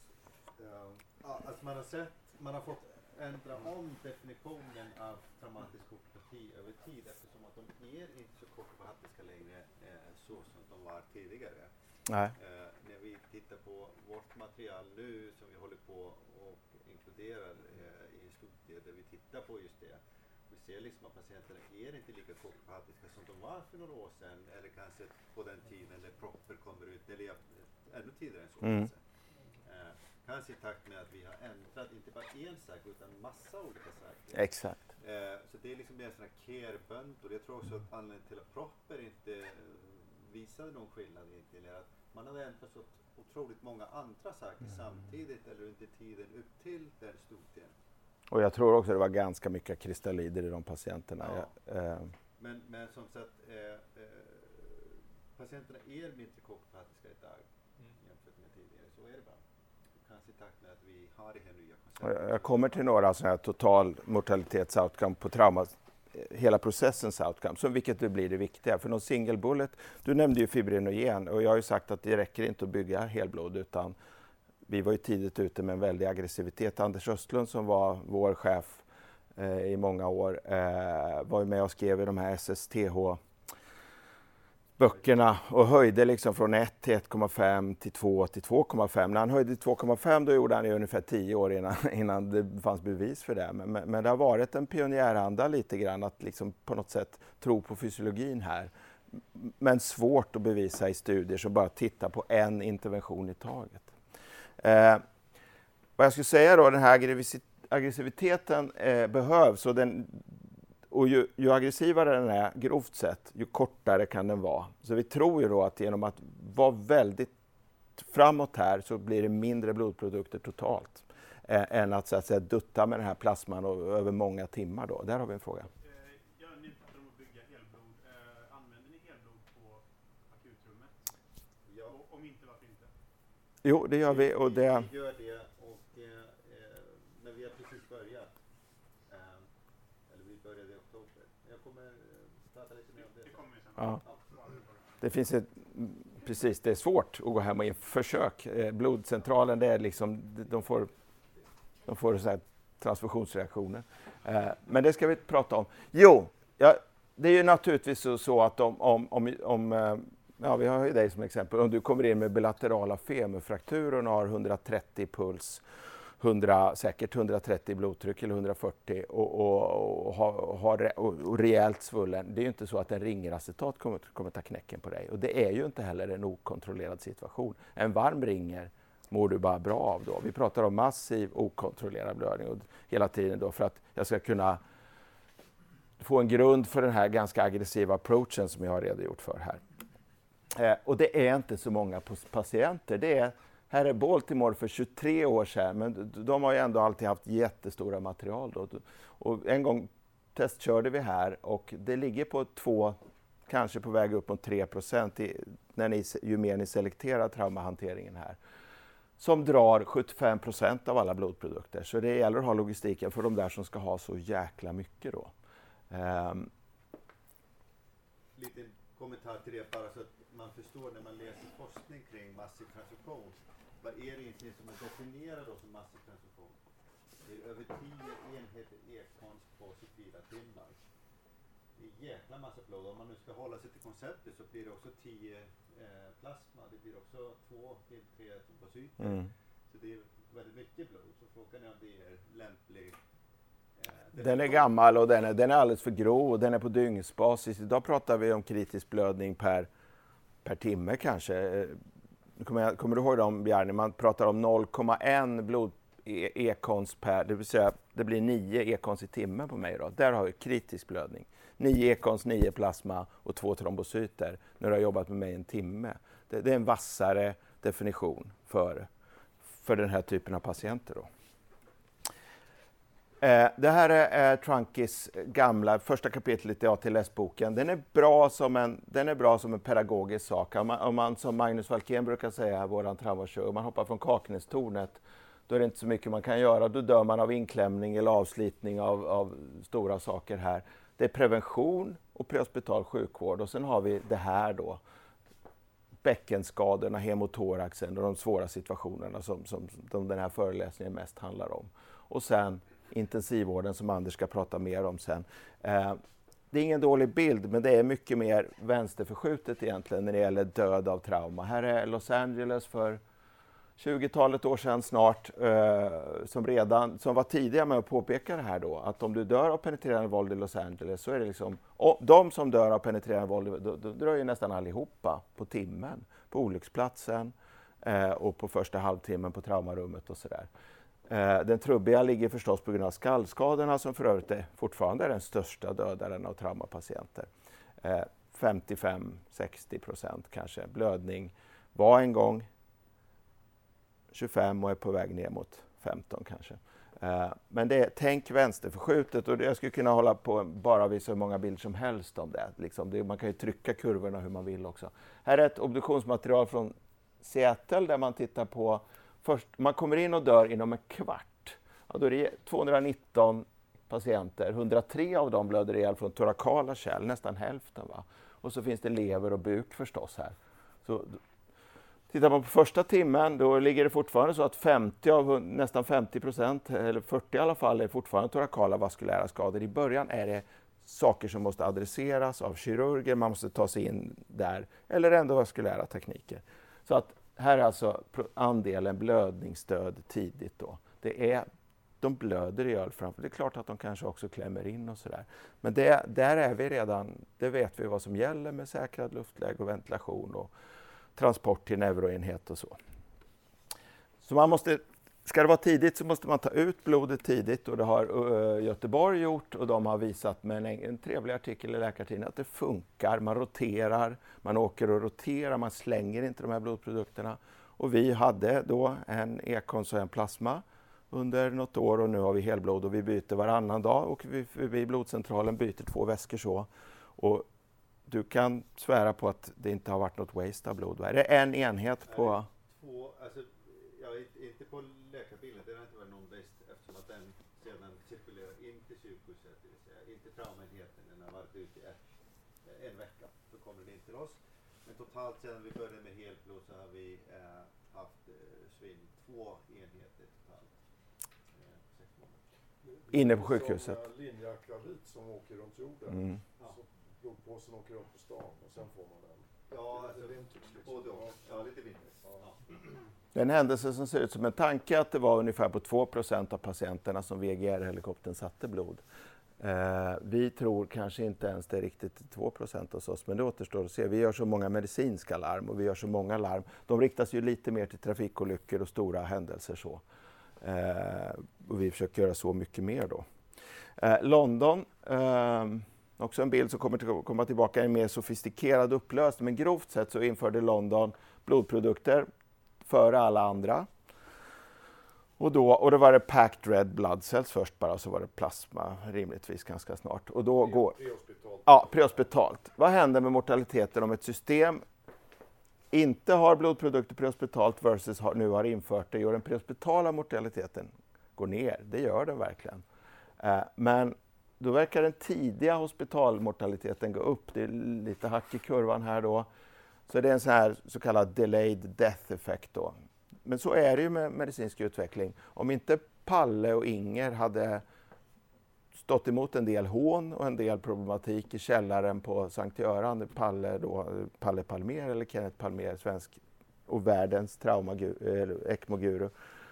Att man har fått ändra om definitionen av traumatisk koglopati över tid, eftersom att de är inte så koglopatiska längre så som de var tidigare. Nej. När vi tittar på vårt material nu som vi håller på och inkluderar i en studie där vi tittar på just det. Vi ser liksom att patienterna är inte lika koglopatiska som de var för några år sedan, eller kanske på den tiden när propper kommer ut, eller ännu tidigare än så. Kanske i takt med att vi har ändrat inte bara en sak utan massa olika saker. Exakt. Så det är liksom en sån här care-bönt, och jag tror också att anledningen till att propper inte visade någon skillnad egentligen är att man hade ändrat så otroligt många andra saker samtidigt eller under tiden upp till den studien. Och jag tror också det var ganska mycket kristallider i de patienterna. Ja. Men som sagt, patienterna är mindre koglopatiska idag jämfört med tidigare, så är det bara. Kanske i takt med att vi har det här nya konceptet. Jag kommer till några sådana här total mortalitets-outcome på trauma, hela processens outcome, så vilket det blir det viktiga. För någon single bullet, du nämnde ju fibrinogen, och jag har ju sagt att det räcker inte att bygga helblod, utan vi var ju tidigt ute med en väldig aggressivitet. Anders Östlund som var vår chef i många år var ju med och skrev i de här SSTH-böckerna och höjde liksom från 1 till 1,5 till 2 till 2,5. När han höjde 2,5 då gjorde han ju ungefär 10 år innan det fanns bevis för det. Men det har varit en pionjäranda lite grann att liksom på något sätt tro på fysiologin här. Men svårt att bevisa i studier som bara tittar på en intervention i taget. Vad jag skulle säga då, den här aggressiviteten behövs, och ju aggressivare den är grovt sett, ju kortare kan den vara. Så vi tror ju då att genom att vara väldigt framåt här så blir det mindre blodprodukter totalt än att, så att säga, dutta med den här plasman över många timmar då. Där har vi en fråga. Ja, ni pratar om att bygga helblod. Använder ni helblod på akutrummet? Ja. Och om inte, varför inte? Jo, det gör vi. Och det... Vi gör det, och när vi har precis börjat, eller vi började i oktober. Jag kommer prata lite mer om det. Det kommer ju sen. Ja. Det finns precis, det är svårt att gå hem och ge försök. Blodcentralen, det är liksom, de får så här transfusionsreaktioner. Men det ska vi prata om. Jo, det är ju naturligtvis så att vi har ju dig som exempel. Om du kommer in med bilaterala femurfrakturer och har 130 puls, säkert 130 blodtryck eller 140 och rejält svullen. Det är ju inte så att en ringeracetat kommer ta knäcken på dig. Och det är ju inte heller en okontrollerad situation. En varm ringer mår du bara bra av då. Vi pratar om massiv okontrollerad blödning och hela tiden då för att jag ska kunna få en grund för den här ganska aggressiva approachen som jag har redogjort för här. Och det är inte så många patienter. Här är Baltimore för 23 år sedan, men de har ju ändå alltid haft jättestora material då. Och en gång testkörde vi här och det ligger på 2, kanske på väg upp mot 3% ju mer ni selekterar traumahanteringen här. Som drar 75% av alla blodprodukter. Så det gäller att ha logistiken för de där som ska ha så jäkla mycket då. Liten kommentar till det bara så att man förstår när man läser forskning kring massiv transfusion. Vad är det egentligen som är definierat då som massiv transfusion? Det är över 10 enheter e-konst på 24 timmar. Det är jäkla massa blod. Om man nu ska hålla sig till konceptet så blir det också 10 plasma. Det blir också 2-3 trombocyter. Så det är väldigt mycket blod. Så frågan är om det är lämpligt. Den är gammal och den är alldeles för grov och den är på dygnsbasis. Idag pratar vi om kritisk blödning per timme kanske. Kommer du ihåg dem, Bjarne? Man pratar om 0,1 blod e-konst per, det vill säga det blir 9 e-konst i timmen på mig då. Där har vi kritisk blödning. 9 e-konst, 9 plasma och 2 trombocyter när du har jobbat med mig en timme. Det är en vassare definition för den här typen av patienter då. Det här är Trunkys gamla första kapitlet i ATLS-boken. Den är bra som en pedagogisk sak. Om man som Magnus Walkén brukar säga, våran traumavårdskör, om man hoppar från Kaknästornet, då är det inte så mycket man kan göra. Då dör man av inklämning eller avslitning av stora saker här. Det är prevention och prehospital sjukvård. Och sen har vi det här då. Bäckenskadorna, hemotoraxen och de svåra situationerna som den här föreläsningen mest handlar om. Och sen intensivvården som Anders ska prata mer om sen. Det är ingen dålig bild, men det är mycket mer vänsterförskjutet egentligen när det gäller död av trauma. Här är Los Angeles för 20-talet år sedan snart, som var tidiga med att påpeka det här då, att om du dör av penetrerande våld i Los Angeles så är det liksom, de som dör av penetrerande våld, då dör ju nästan allihopa på timmen, på olycksplatsen och på första halvtimmen på traumarummet och sådär. Den trubbiga ligger förstås på grund av skallskadorna som för övrigt fortfarande är den största dödaren av traumapatienter. 55-60% kanske. Blödning var en gång 25 och är på väg ner mot 15 kanske. Men tänk vänsterförskjutet och jag skulle kunna hålla på bara visa hur många bilder som helst om det. Liksom, man kan ju trycka kurvorna hur man vill också. Här är ett obduktionsmaterial från Seattle där man tittar på man kommer in och dör inom en kvart. Ja, då är det 219 patienter. 103 av dem blöder ihjäl från torakala kärl, nästan hälften. Va? Och så finns det lever och buk förstås här. Så, tittar man på första timmen, då ligger det fortfarande så att nästan 50%, eller 40 i alla fall, är fortfarande torakala vaskulära skador. I början är det saker som måste adresseras av kirurger, man måste ta sig in där, eller endovaskulära tekniker. Så att här är alltså andelen blödningsstöd tidigt då. De blöder ihjäl framför. Det är klart att de kanske också klämmer in och sådär. Men där är vi redan, det vet vi vad som gäller med säkrad luftläge och ventilation och transport till neuroenhet och så. Så ska det vara tidigt så måste man ta ut blodet tidigt och det har Göteborg gjort och de har visat med en trevlig artikel i Läkartidningen att det funkar. Man roterar, man åker och roterar, man slänger inte de här blodprodukterna. Och vi hade då en e-konst och en plasma under något år och nu har vi helblod och vi byter varannan dag och vi blodcentralen byter 2 väskor så. Och du kan svära på att det inte har varit något waste av blod. Är det en enhet på... Inte på läkarbilen, det har inte varit någon waste eftersom att den sedan cirkulerar in till sjukhuset, det vill säga inte traumaenheten, den har varit ute i en vecka. Så kommer det in till oss. Men totalt sedan vi började med helblod så har vi haft svinn 2 enheter totalt. 6 månader. Inne på sjukhuset. Som linjeakvavit som åker runt jorden. Så blodpåsen åker runt på stan och sen får man den. Ja, Lite alltså, vintage liksom. både och. Ja, lite vintage. En händelse som ser ut som en tanke att det var ungefär på 2% av patienterna som VGR-helikoptern satte blod. Vi tror kanske inte ens det är riktigt 2% hos oss, men det återstår att se. Vi gör så många medicinska larm och vi gör så många larm. De riktas ju lite mer till trafikolyckor och stora händelser så. Och vi försöker göra så mycket mer då. London, också en bild som kommer komma tillbaka i en mer sofistikerad upplösning. Men grovt sett så införde London blodprodukter före alla andra. Och då var det packed red blood cells först bara, så var det plasma rimligtvis ganska snart. Och då går prehospitalt. Vad händer med mortaliteten om ett system inte har blodprodukter prehospitalt versus nu har infört det? Gör den prehospitala mortaliteten går ner? Det gör den verkligen. Men då verkar den tidiga hospitalmortaliteten gå upp. Det är lite hack i kurvan här då. Så det är en sån här så kallad delayed death effekt då. Men så är det ju med medicinsk utveckling. Om inte Palle och Inger hade stått emot en del hån och en del problematik i källaren på Sankt Göran, Palle Palmér eller Kenneth Palmér, svensk och världens ECMO-guru.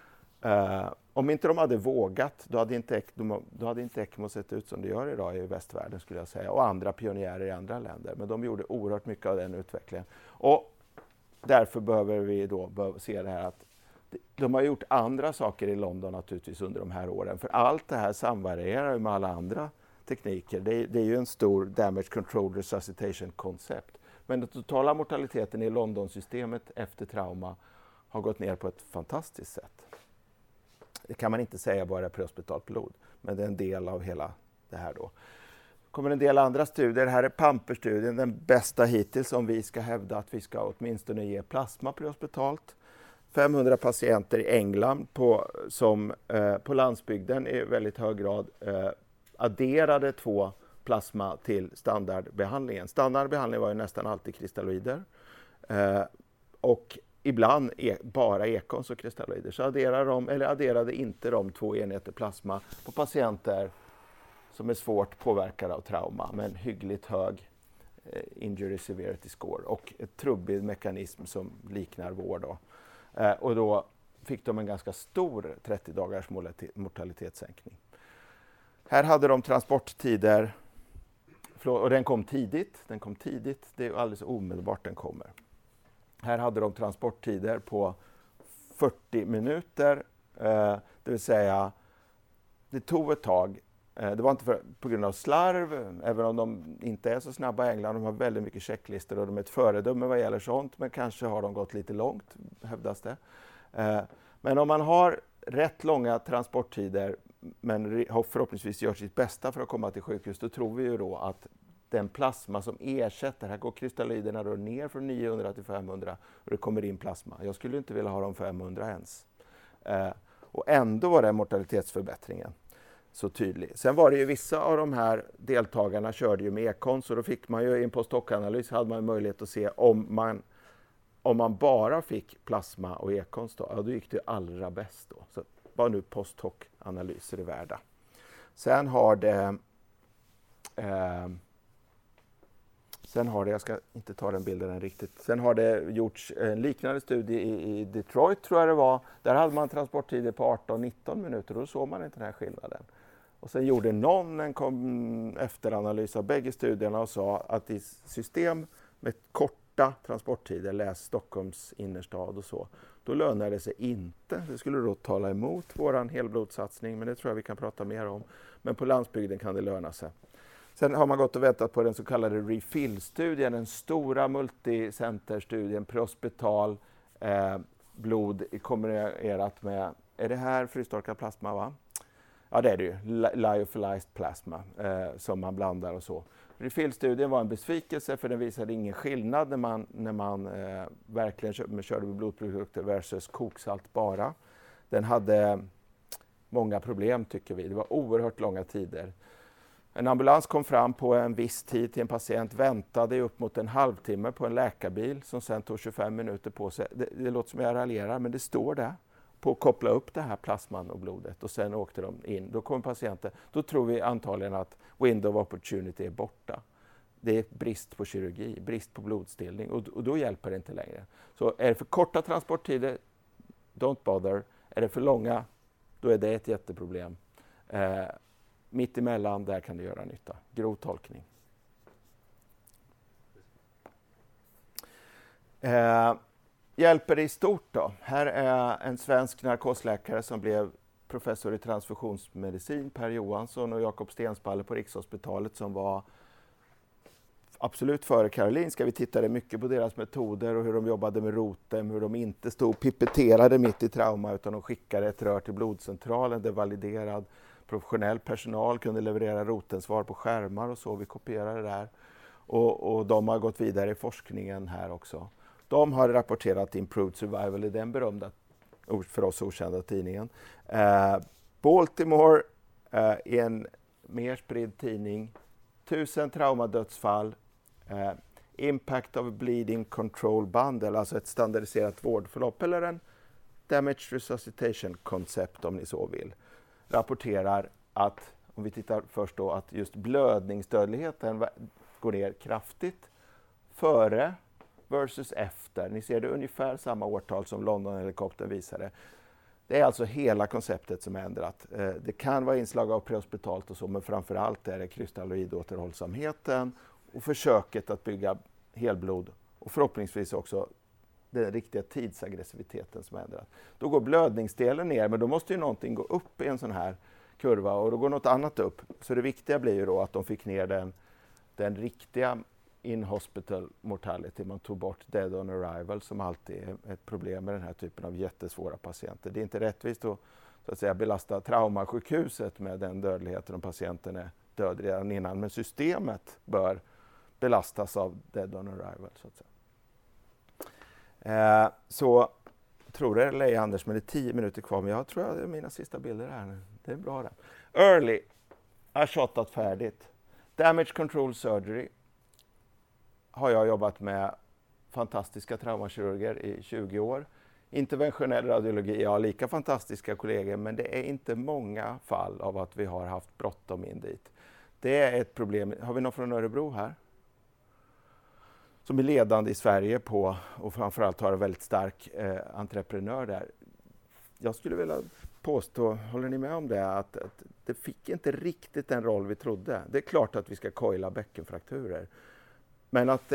Om inte de hade vågat, då hade inte ECMO sett ut som det gör idag i västvärlden skulle jag säga, och andra pionjärer i andra länder. Men de gjorde oerhört mycket av den utvecklingen. Och därför behöver vi då se det här att de har gjort andra saker i London naturligtvis under de här åren. För allt det här samvarierar med alla andra tekniker. Det är ju en stor damage control resuscitation koncept. Men den totala mortaliteten i Londonsystemet efter trauma har gått ner på ett fantastiskt sätt. Det kan man inte säga bara är prehospitalt blod, men det är en del av hela det här då. Det kommer en del andra studier. Det här är Pamper-studien, den bästa hittills, om vi ska hävda att vi ska åtminstone ge plasma prehospitalt. 500 patienter i England som på landsbygden i väldigt hög grad adderade 2 plasma till standardbehandlingen. Standardbehandlingen var ju nästan alltid kristalloider och ibland bara ekons och kristalloider. Så adderade inte de 2 enheter plasma på patienter som är svårt påverkade av trauma med en hyggligt hög injury severity score och ett trubbig mekanism som liknar vård då. Och då fick de en ganska stor 30 dagars mortalitetssänkning. Här hade de transporttider, och den kom tidigt, det är alldeles omedelbart den kommer. Här hade de transporttider på 40 minuter, det vill säga det tog ett tag. Det var inte på grund av slarv, även om de inte är så snabba i England. De har väldigt mycket checklistor och de är ett föredöme vad gäller sånt, men kanske har de gått lite långt, hävdas det. Men om man har rätt långa transporttider, men förhoppningsvis gör sitt bästa för att komma till sjukhus, då tror vi ju då att den plasma som ersätter, här går kristalloiderna då ner från 900 till 500 och det kommer in plasma. Jag skulle inte vilja ha de 500 ens. Och ändå var det mortalitetsförbättringen så tydlig. Sen var det ju vissa av de här deltagarna körde ju med ekon, så då fick man ju i en post-hoc-analys hade man möjlighet att se om man bara fick plasma och ekons då gick det allra bäst då. Så bara nu post-hoc-analyser är värda. Sen har det, jag ska inte ta den bilden riktigt, sen har det gjorts en liknande studie i Detroit tror jag det var. Där hade man transporttider på 18-19 minuter och då såg man inte den här skillnaden. Och sen gjorde någon en efteranalys av bägge studierna och sa att i system med korta transporttider, läs Stockholms innerstad och så, då lönar det sig inte. Det skulle då tala emot våran helblodsatsning, men det tror jag vi kan prata mer om. Men på landsbygden kan det löna sig. Sen har man gått och väntat på den så kallade refill-studien, den stora multicenterstudien, prehospital, blod kombinerat med, är det här frystorkad plasma va? Ja det är det ju, lyophilized plasma som man blandar och så. Refill-studien var en besvikelse för den visade ingen skillnad när man verkligen körde med blodprodukter versus koksalt bara. Den hade många problem tycker vi, det var oerhört långa tider. En ambulans kom fram på en viss tid till en patient, väntade i upp mot en halvtimme på en läkarbil som sen tog 25 minuter på sig. Det låter som jag raljerar, men det står där på att koppla upp det här plasman och blodet och sen åkte de in. Då kom patienten, då tror vi antagligen att window of opportunity är borta. Det är brist på kirurgi, brist på blodstillning och då hjälper det inte längre. Så är det för korta transporttider, don't bother. Är det för långa, då är det ett jätteproblem. Mitt emellan, där kan det göra nytta. Grov tolkning. Hjälper det i stort då? Här är en svensk narkosläkare som blev professor i transfusionsmedicin, Per Johansson, och Jakob Stenspalle på Rikshospitalet som var absolut före Karolinska. Vi tittade mycket på deras metoder och hur de jobbade med rotem, hur de inte stod och pipetterade mitt i trauma utan de skickade ett rör till blodcentralen där validerad professionell personal kunde leverera rotensvar på skärmar och så. Vi kopierade det här. Och de har gått vidare i forskningen här också. De har rapporterat improved survival i den berömda, för oss okända tidningen. Baltimore är en mer spridd tidning. 1000 traumadödsfall. Impact of bleeding control bundle, alltså ett standardiserat vårdförlopp eller en damage resuscitation koncept om ni så vill. Rapporterar att, om vi tittar först då, att just blödningsdödligheten går ner kraftigt före versus efter. Ni ser det ungefär samma årtal som London-helikoptern visade. Det är alltså hela konceptet som är ändrat. Det kan vara inslag av prehospitalt och så, men framförallt är det krystalloidåterhållsamheten och försöket att bygga helblod och förhoppningsvis också den riktiga tidsaggressiviteten som är ändrat. Då går blödningsdelen ner, men då måste ju någonting gå upp i en sån här kurva och då går något annat upp. Så det viktiga blir ju då att de fick ner den riktiga in-hospital mortality. Man tog bort dead on arrival som alltid är ett problem med den här typen av jättesvåra patienter. Det är inte rättvist att, så att säga, belasta traumasjukhuset med den dödligheten om patienten är död redan innan. Men systemet bör belastas av dead on arrival, så att säga. Så tror det eller ej, Anders, men det är 10 minuter kvar. Men jag tror att det är mina sista bilder här nu. Det är bra det. Early har shotat färdigt. Damage control surgery har jag jobbat med fantastiska traumakirurger i 20 år. Interventionell radiologi, ja, lika fantastiska kollegor, men det är inte många fall av att vi har haft bråttom in dit. Det är ett problem. Har vi någon från Örebro här? Som är ledande i Sverige på, och framförallt har en väldigt stark entreprenör där. Jag skulle vilja påstå, håller ni med om det, att det fick inte riktigt den roll vi trodde. Det är klart att vi ska coila bäckenfrakturer. Men att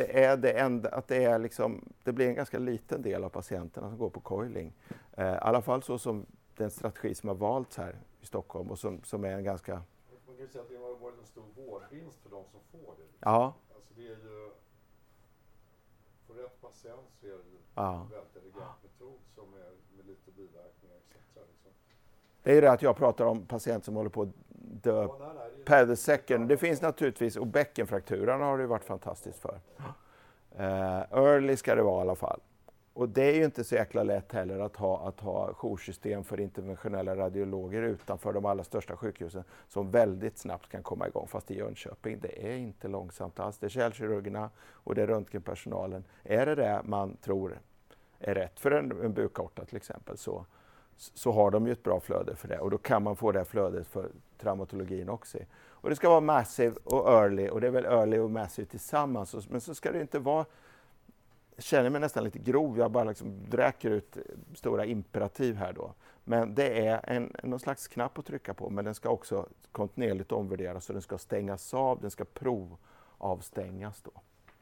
det blir en ganska liten del av patienterna som går på coiling. I alla fall så som den strategi som har valts här i Stockholm och som är en ganska... Man kan ju säga att det har varit en stor vårdvinst för de som får det. Ja. Alltså det är ju... För rätt patient så är det Ja. en väldigt elegant metod som är med lite biverkningar etc. Liksom. Det är ju det att jag pratar om patienter som håller på att dö per the second. Det finns naturligtvis, och bäckenfrakturerna har det ju varit fantastiskt för. Early ska det vara i alla fall. Och det är ju inte så jäkla lätt heller att ha joursystem för interventionella radiologer utanför de allra största sjukhusen som väldigt snabbt kan komma igång. Fast i Jönköping, det är inte långsamt alls. Det är kärlkirurgerna och det är röntgenpersonalen. Är det man tror är rätt för en bukaorta till exempel, så har de ju ett bra flöde för det. Och då kan man få det här flödet för traumatologin också. Och det ska vara massive och early, och det är väl early och massive tillsammans. Men så ska det inte vara... Jag känner mig nästan lite grov, jag bara liksom dräker ut stora imperativ här då. Men det är någon slags knapp att trycka på, men den ska också kontinuerligt omvärderas, så den ska stängas av, den ska provavstängas då.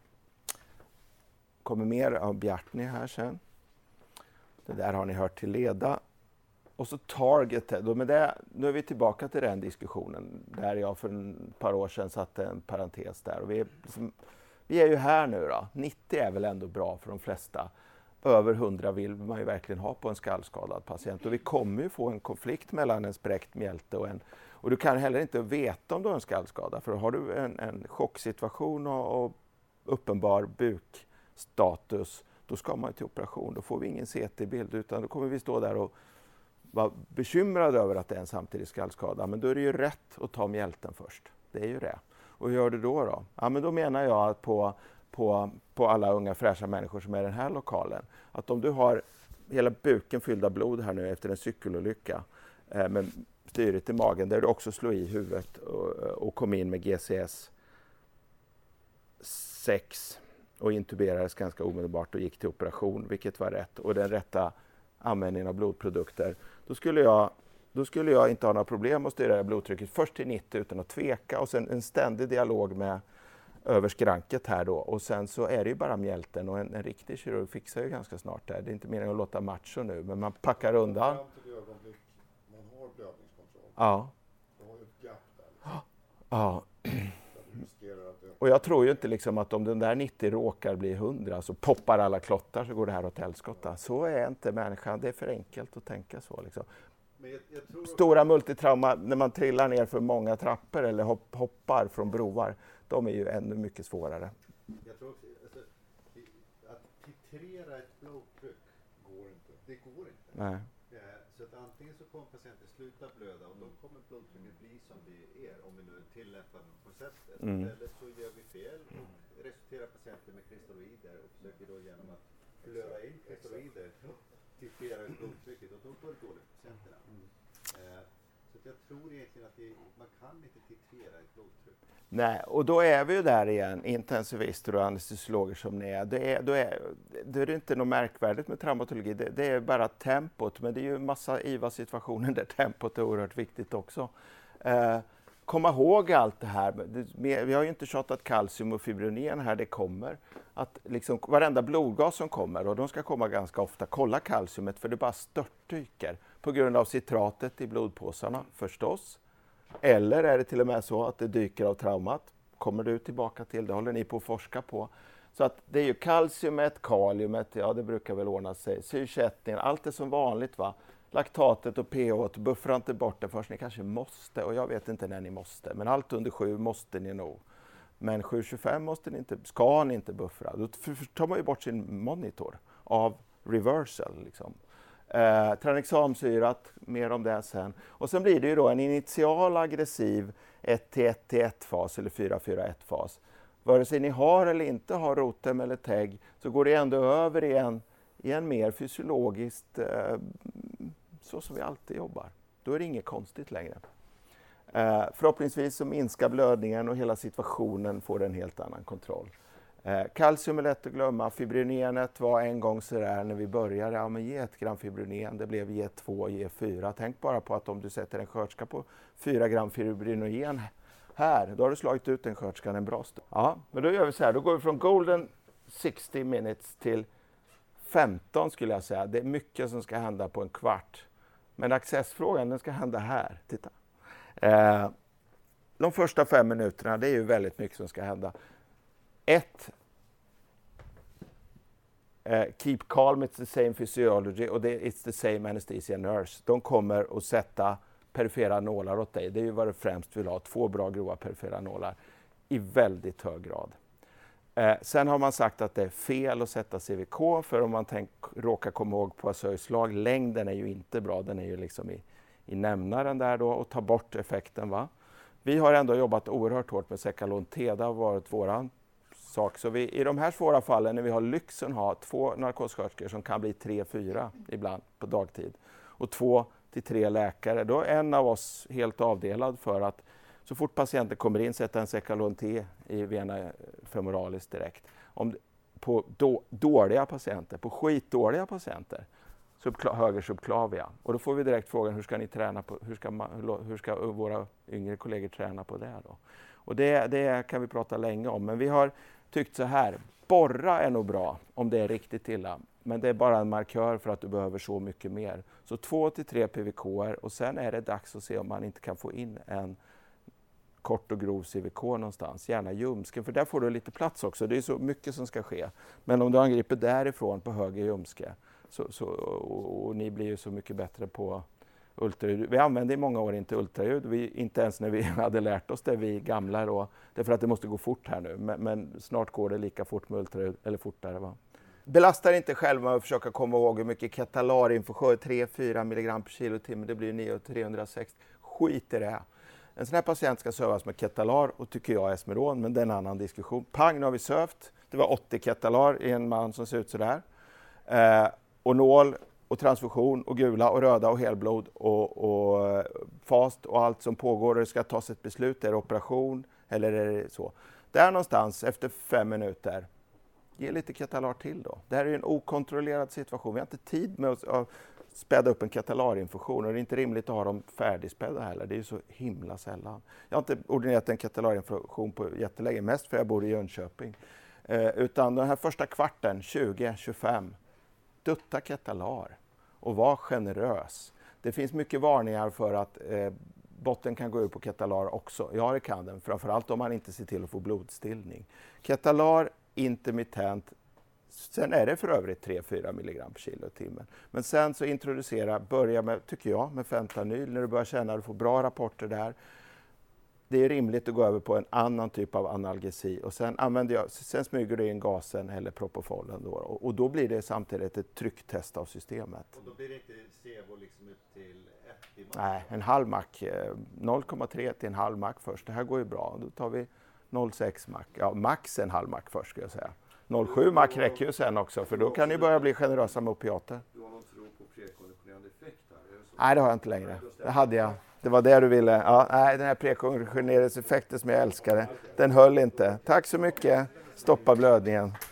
Kommer mer av Bjartny här sen. Det där har ni hört till leda. Och så target, nu är vi tillbaka till den diskussionen där jag för ett par år sedan satte en parentes där. Och vi är ju här nu då. 90 är väl ändå bra för de flesta. Över 100 vill man ju verkligen ha på en skallskadad patient. Och vi kommer ju få en konflikt mellan en spräckt mjälte och du kan heller inte veta om du har en skallskada. För har du en chocksituation och uppenbar bukstatus, då ska man till operation. Då får vi ingen CT-bild, utan då kommer vi stå där och vara bekymrade över att det är en samtidig skallskada. Men då är det ju rätt att ta mjälten först. Det är ju det. Och hur gör du då? Ja, men då menar jag att på alla unga fräscha människor som är i den här lokalen, att om du har hela buken fylld av blod här nu efter en cykelolycka med styret i magen, där du också slog i huvudet och kom in med GCS 6 och intuberades ganska omedelbart och gick till operation, vilket var rätt, och den rätta användningen av blodprodukter, då skulle jag inte ha några problem att styra blodtrycket först till 90 utan att tveka, och sen en ständig dialog med över skranket här då, och sen så är det ju bara mjälten, och en riktig kirurg fixar ju ganska snart det. Det är inte meningen att låta macho nu, men man packar undan. Fram till det ögonblick man har blödningskontroll. Ja. Då har ju ett gap där. Liksom. Ja. Du riskerar att öka. Och jag tror ju inte liksom att om den där 90 råkar bli 100 så poppar alla klottar så går det här åt helskotta. Så är inte människan, det är för enkelt att tänka så liksom. Men jag tror Stora multitrauma, när man trillar ner för många trappor eller hoppar från broar, de är ju ännu mycket svårare. Jag tror också, alltså, att titrera ett blodtryck Går inte. det går inte. Nej. Så att antingen så kommer patienten sluta blöda och då kommer blodtrycket bli som det är om vi nu tillämpar konceptet. Eller så gör vi fel och resulterar patienten med kristaloider och försöker då genom att blöda in kristaloider titrera ut blodtrycket och då går det dåligt för patienterna. Så att jag tror egentligen att man kan inte titrera ett blodtryck. Nej, och då är vi ju där igen, intensivister och anestesiologer som ni är. Då är det inte något märkvärdigt med traumatologi, det är bara tempot, men det är ju en massa IVA-situationer där tempot är oerhört viktigt också. Komma ihåg allt det här, vi har ju inte tjatat kalcium och fibrinogen här, det kommer. Att liksom varenda blodgas som kommer, och de ska komma ganska ofta, kolla kalciumet för det bara störtdyker på grund av citratet i blodpåsarna förstås. Eller är det till och med så att det dyker av traumat? Kommer du tillbaka till, det håller ni på att forska på. Så att det är ju kalciumet, kaliumet, ja det brukar väl ordna sig, syrsättningen, allt är som vanligt va. Laktatet och pH, buffra inte bort det först, ni kanske måste, och jag vet inte när ni måste, men allt under 7 måste ni nog. Men 7,25 ska ni inte buffra, då tar man ju bort sin monitor av reversal liksom. Tranexamsyrat, mer om det sen. Och sen blir det ju då en initial aggressiv 1-1-1-fas eller 4-4-1-fas. Vare sig ni har eller inte har rotem eller TEG så går det ändå över i en mer fysiologiskt så som vi alltid jobbar. Då är det inget konstigt längre. Förhoppningsvis så minskar blödningen och hela situationen får en helt annan kontroll. Kalcium är lätt att glömma. Fibrinogenet var en gång så där när vi började. Ja, men ge 1 gram fibrinogen, det blev ge 2, ge 4. Tänk bara på att om du sätter en sköterska på 4 gram fibrinogen här, då har du slagit ut en sköterska en bra stund. Ja, men då gör vi så här. Då går vi från golden 60 minutes till 15 skulle jag säga. Det är mycket som ska hända på en kvart. Men accessfrågan, den ska hända här. Titta. De första 5 minuterna, det är ju väldigt mycket som ska hända. 1. Keep calm, it's the same physiology och it's the same anesthesia nurse. De kommer att sätta perifera nålar åt dig. Det är ju vad du främst vill ha, 2 bra grova perifera nålar i väldigt hög grad. Sen har man sagt att det är fel att sätta CVK för om man råkar komma ihåg på slag. Längden är ju inte bra, den är ju liksom i nämnaren där då och ta bort effekten va. Vi har ändå jobbat oerhört hårt med Sekalon T, det har varit våran sak. Så i de här svåra fallen när vi har lyxen ha 2 narkossköterskor som kan bli 3-4 ibland på dagtid och 2 till 3 läkare, då är en av oss helt avdelad för att så fort patienten kommer in sätta en Sekalon T i vena femoralis direkt. På dåliga patienter, på skitdåliga patienter, höger subclavia. Och då får vi direkt frågan hur ska ni träna på, hur ska våra yngre kollegor träna på det då? Och det kan vi prata länge om, men vi har tyckt så här, borra är nog bra om det är riktigt illa, men det är bara en markör för att du behöver så mycket mer. Så 2 till 3 PVK och sen är det dags att se om man inte kan få in en kort och grov CVK någonstans, gärna ljumsken, för där får du lite plats också, det är så mycket som ska ske. Men om du angriper därifrån på höger ljumske, och ni blir ju så mycket bättre på ultraljud. Vi använde i många år inte ultraljud, inte ens när vi hade lärt oss det, vi gamla då. Det är för att det måste gå fort här nu, men snart går det lika fort med ultraljud, eller fortare va. Belastar inte själv med att försöka komma ihåg hur mycket Ketalar inför 3-4 mg per kilotimme, det blir 9 och 360. Skit i det här. En sån här patient ska sövas med Ketalar och tycker jag Esmeron, men det är en annan diskussion. Pang, nu har vi sövt. Det var 80 Ketalar i en man som ser ut sådär. Och nål och transfusion och gula och röda och helblod och fast och allt som pågår. Det ska tas ett beslut. Är det operation eller är det så? Där någonstans efter 5 minuter, ge lite Ketalar till då. Det här är en okontrollerad situation. Vi har inte tid med att späda upp en Ketalarinfusion och det är inte rimligt att ha dem färdigspädda heller. Det är ju så himla sällan. Jag har inte ordinerat en Ketalarinfusion på jättelänge, mest för jag bor i Jönköping. Utan den här första kvarten, 20-25, dutta Ketalar och var generös. Det finns mycket varningar för att botten kan gå ut på Ketalar också. Ja, det kan den, framförallt om man inte ser till att få blodstillning. Ketalar intermittent. Sen är det för övrigt 3-4 milligram per kilo i timmen. Men sen så börja med, tycker jag, med fentanyl när du börjar känna att du får bra rapporter där. Det är rimligt att gå över på en annan typ av analgesi och sen smyger du in gasen eller propofolen då. Och då blir det samtidigt ett trycktest av systemet. Och då blir det inte Sevo liksom upp till 1 i max? Nej, en halv mack. 0,3 till en halv mack först. Det här går ju bra. Då tar vi 0,6 mack. Ja, max en halv mack först skulle jag säga. 0,7 mack räcker ju sen också, för då kan ni börja bli generösa med opiater. Du har någon tro på prekonditionerande effekt här? Är det så? Nej, det har jag inte längre. Det hade jag. Det var det du ville. Ja, nej, den här prekonditioneringseffekten som jag älskade, den höll inte. Tack så mycket. Stoppa blödningen.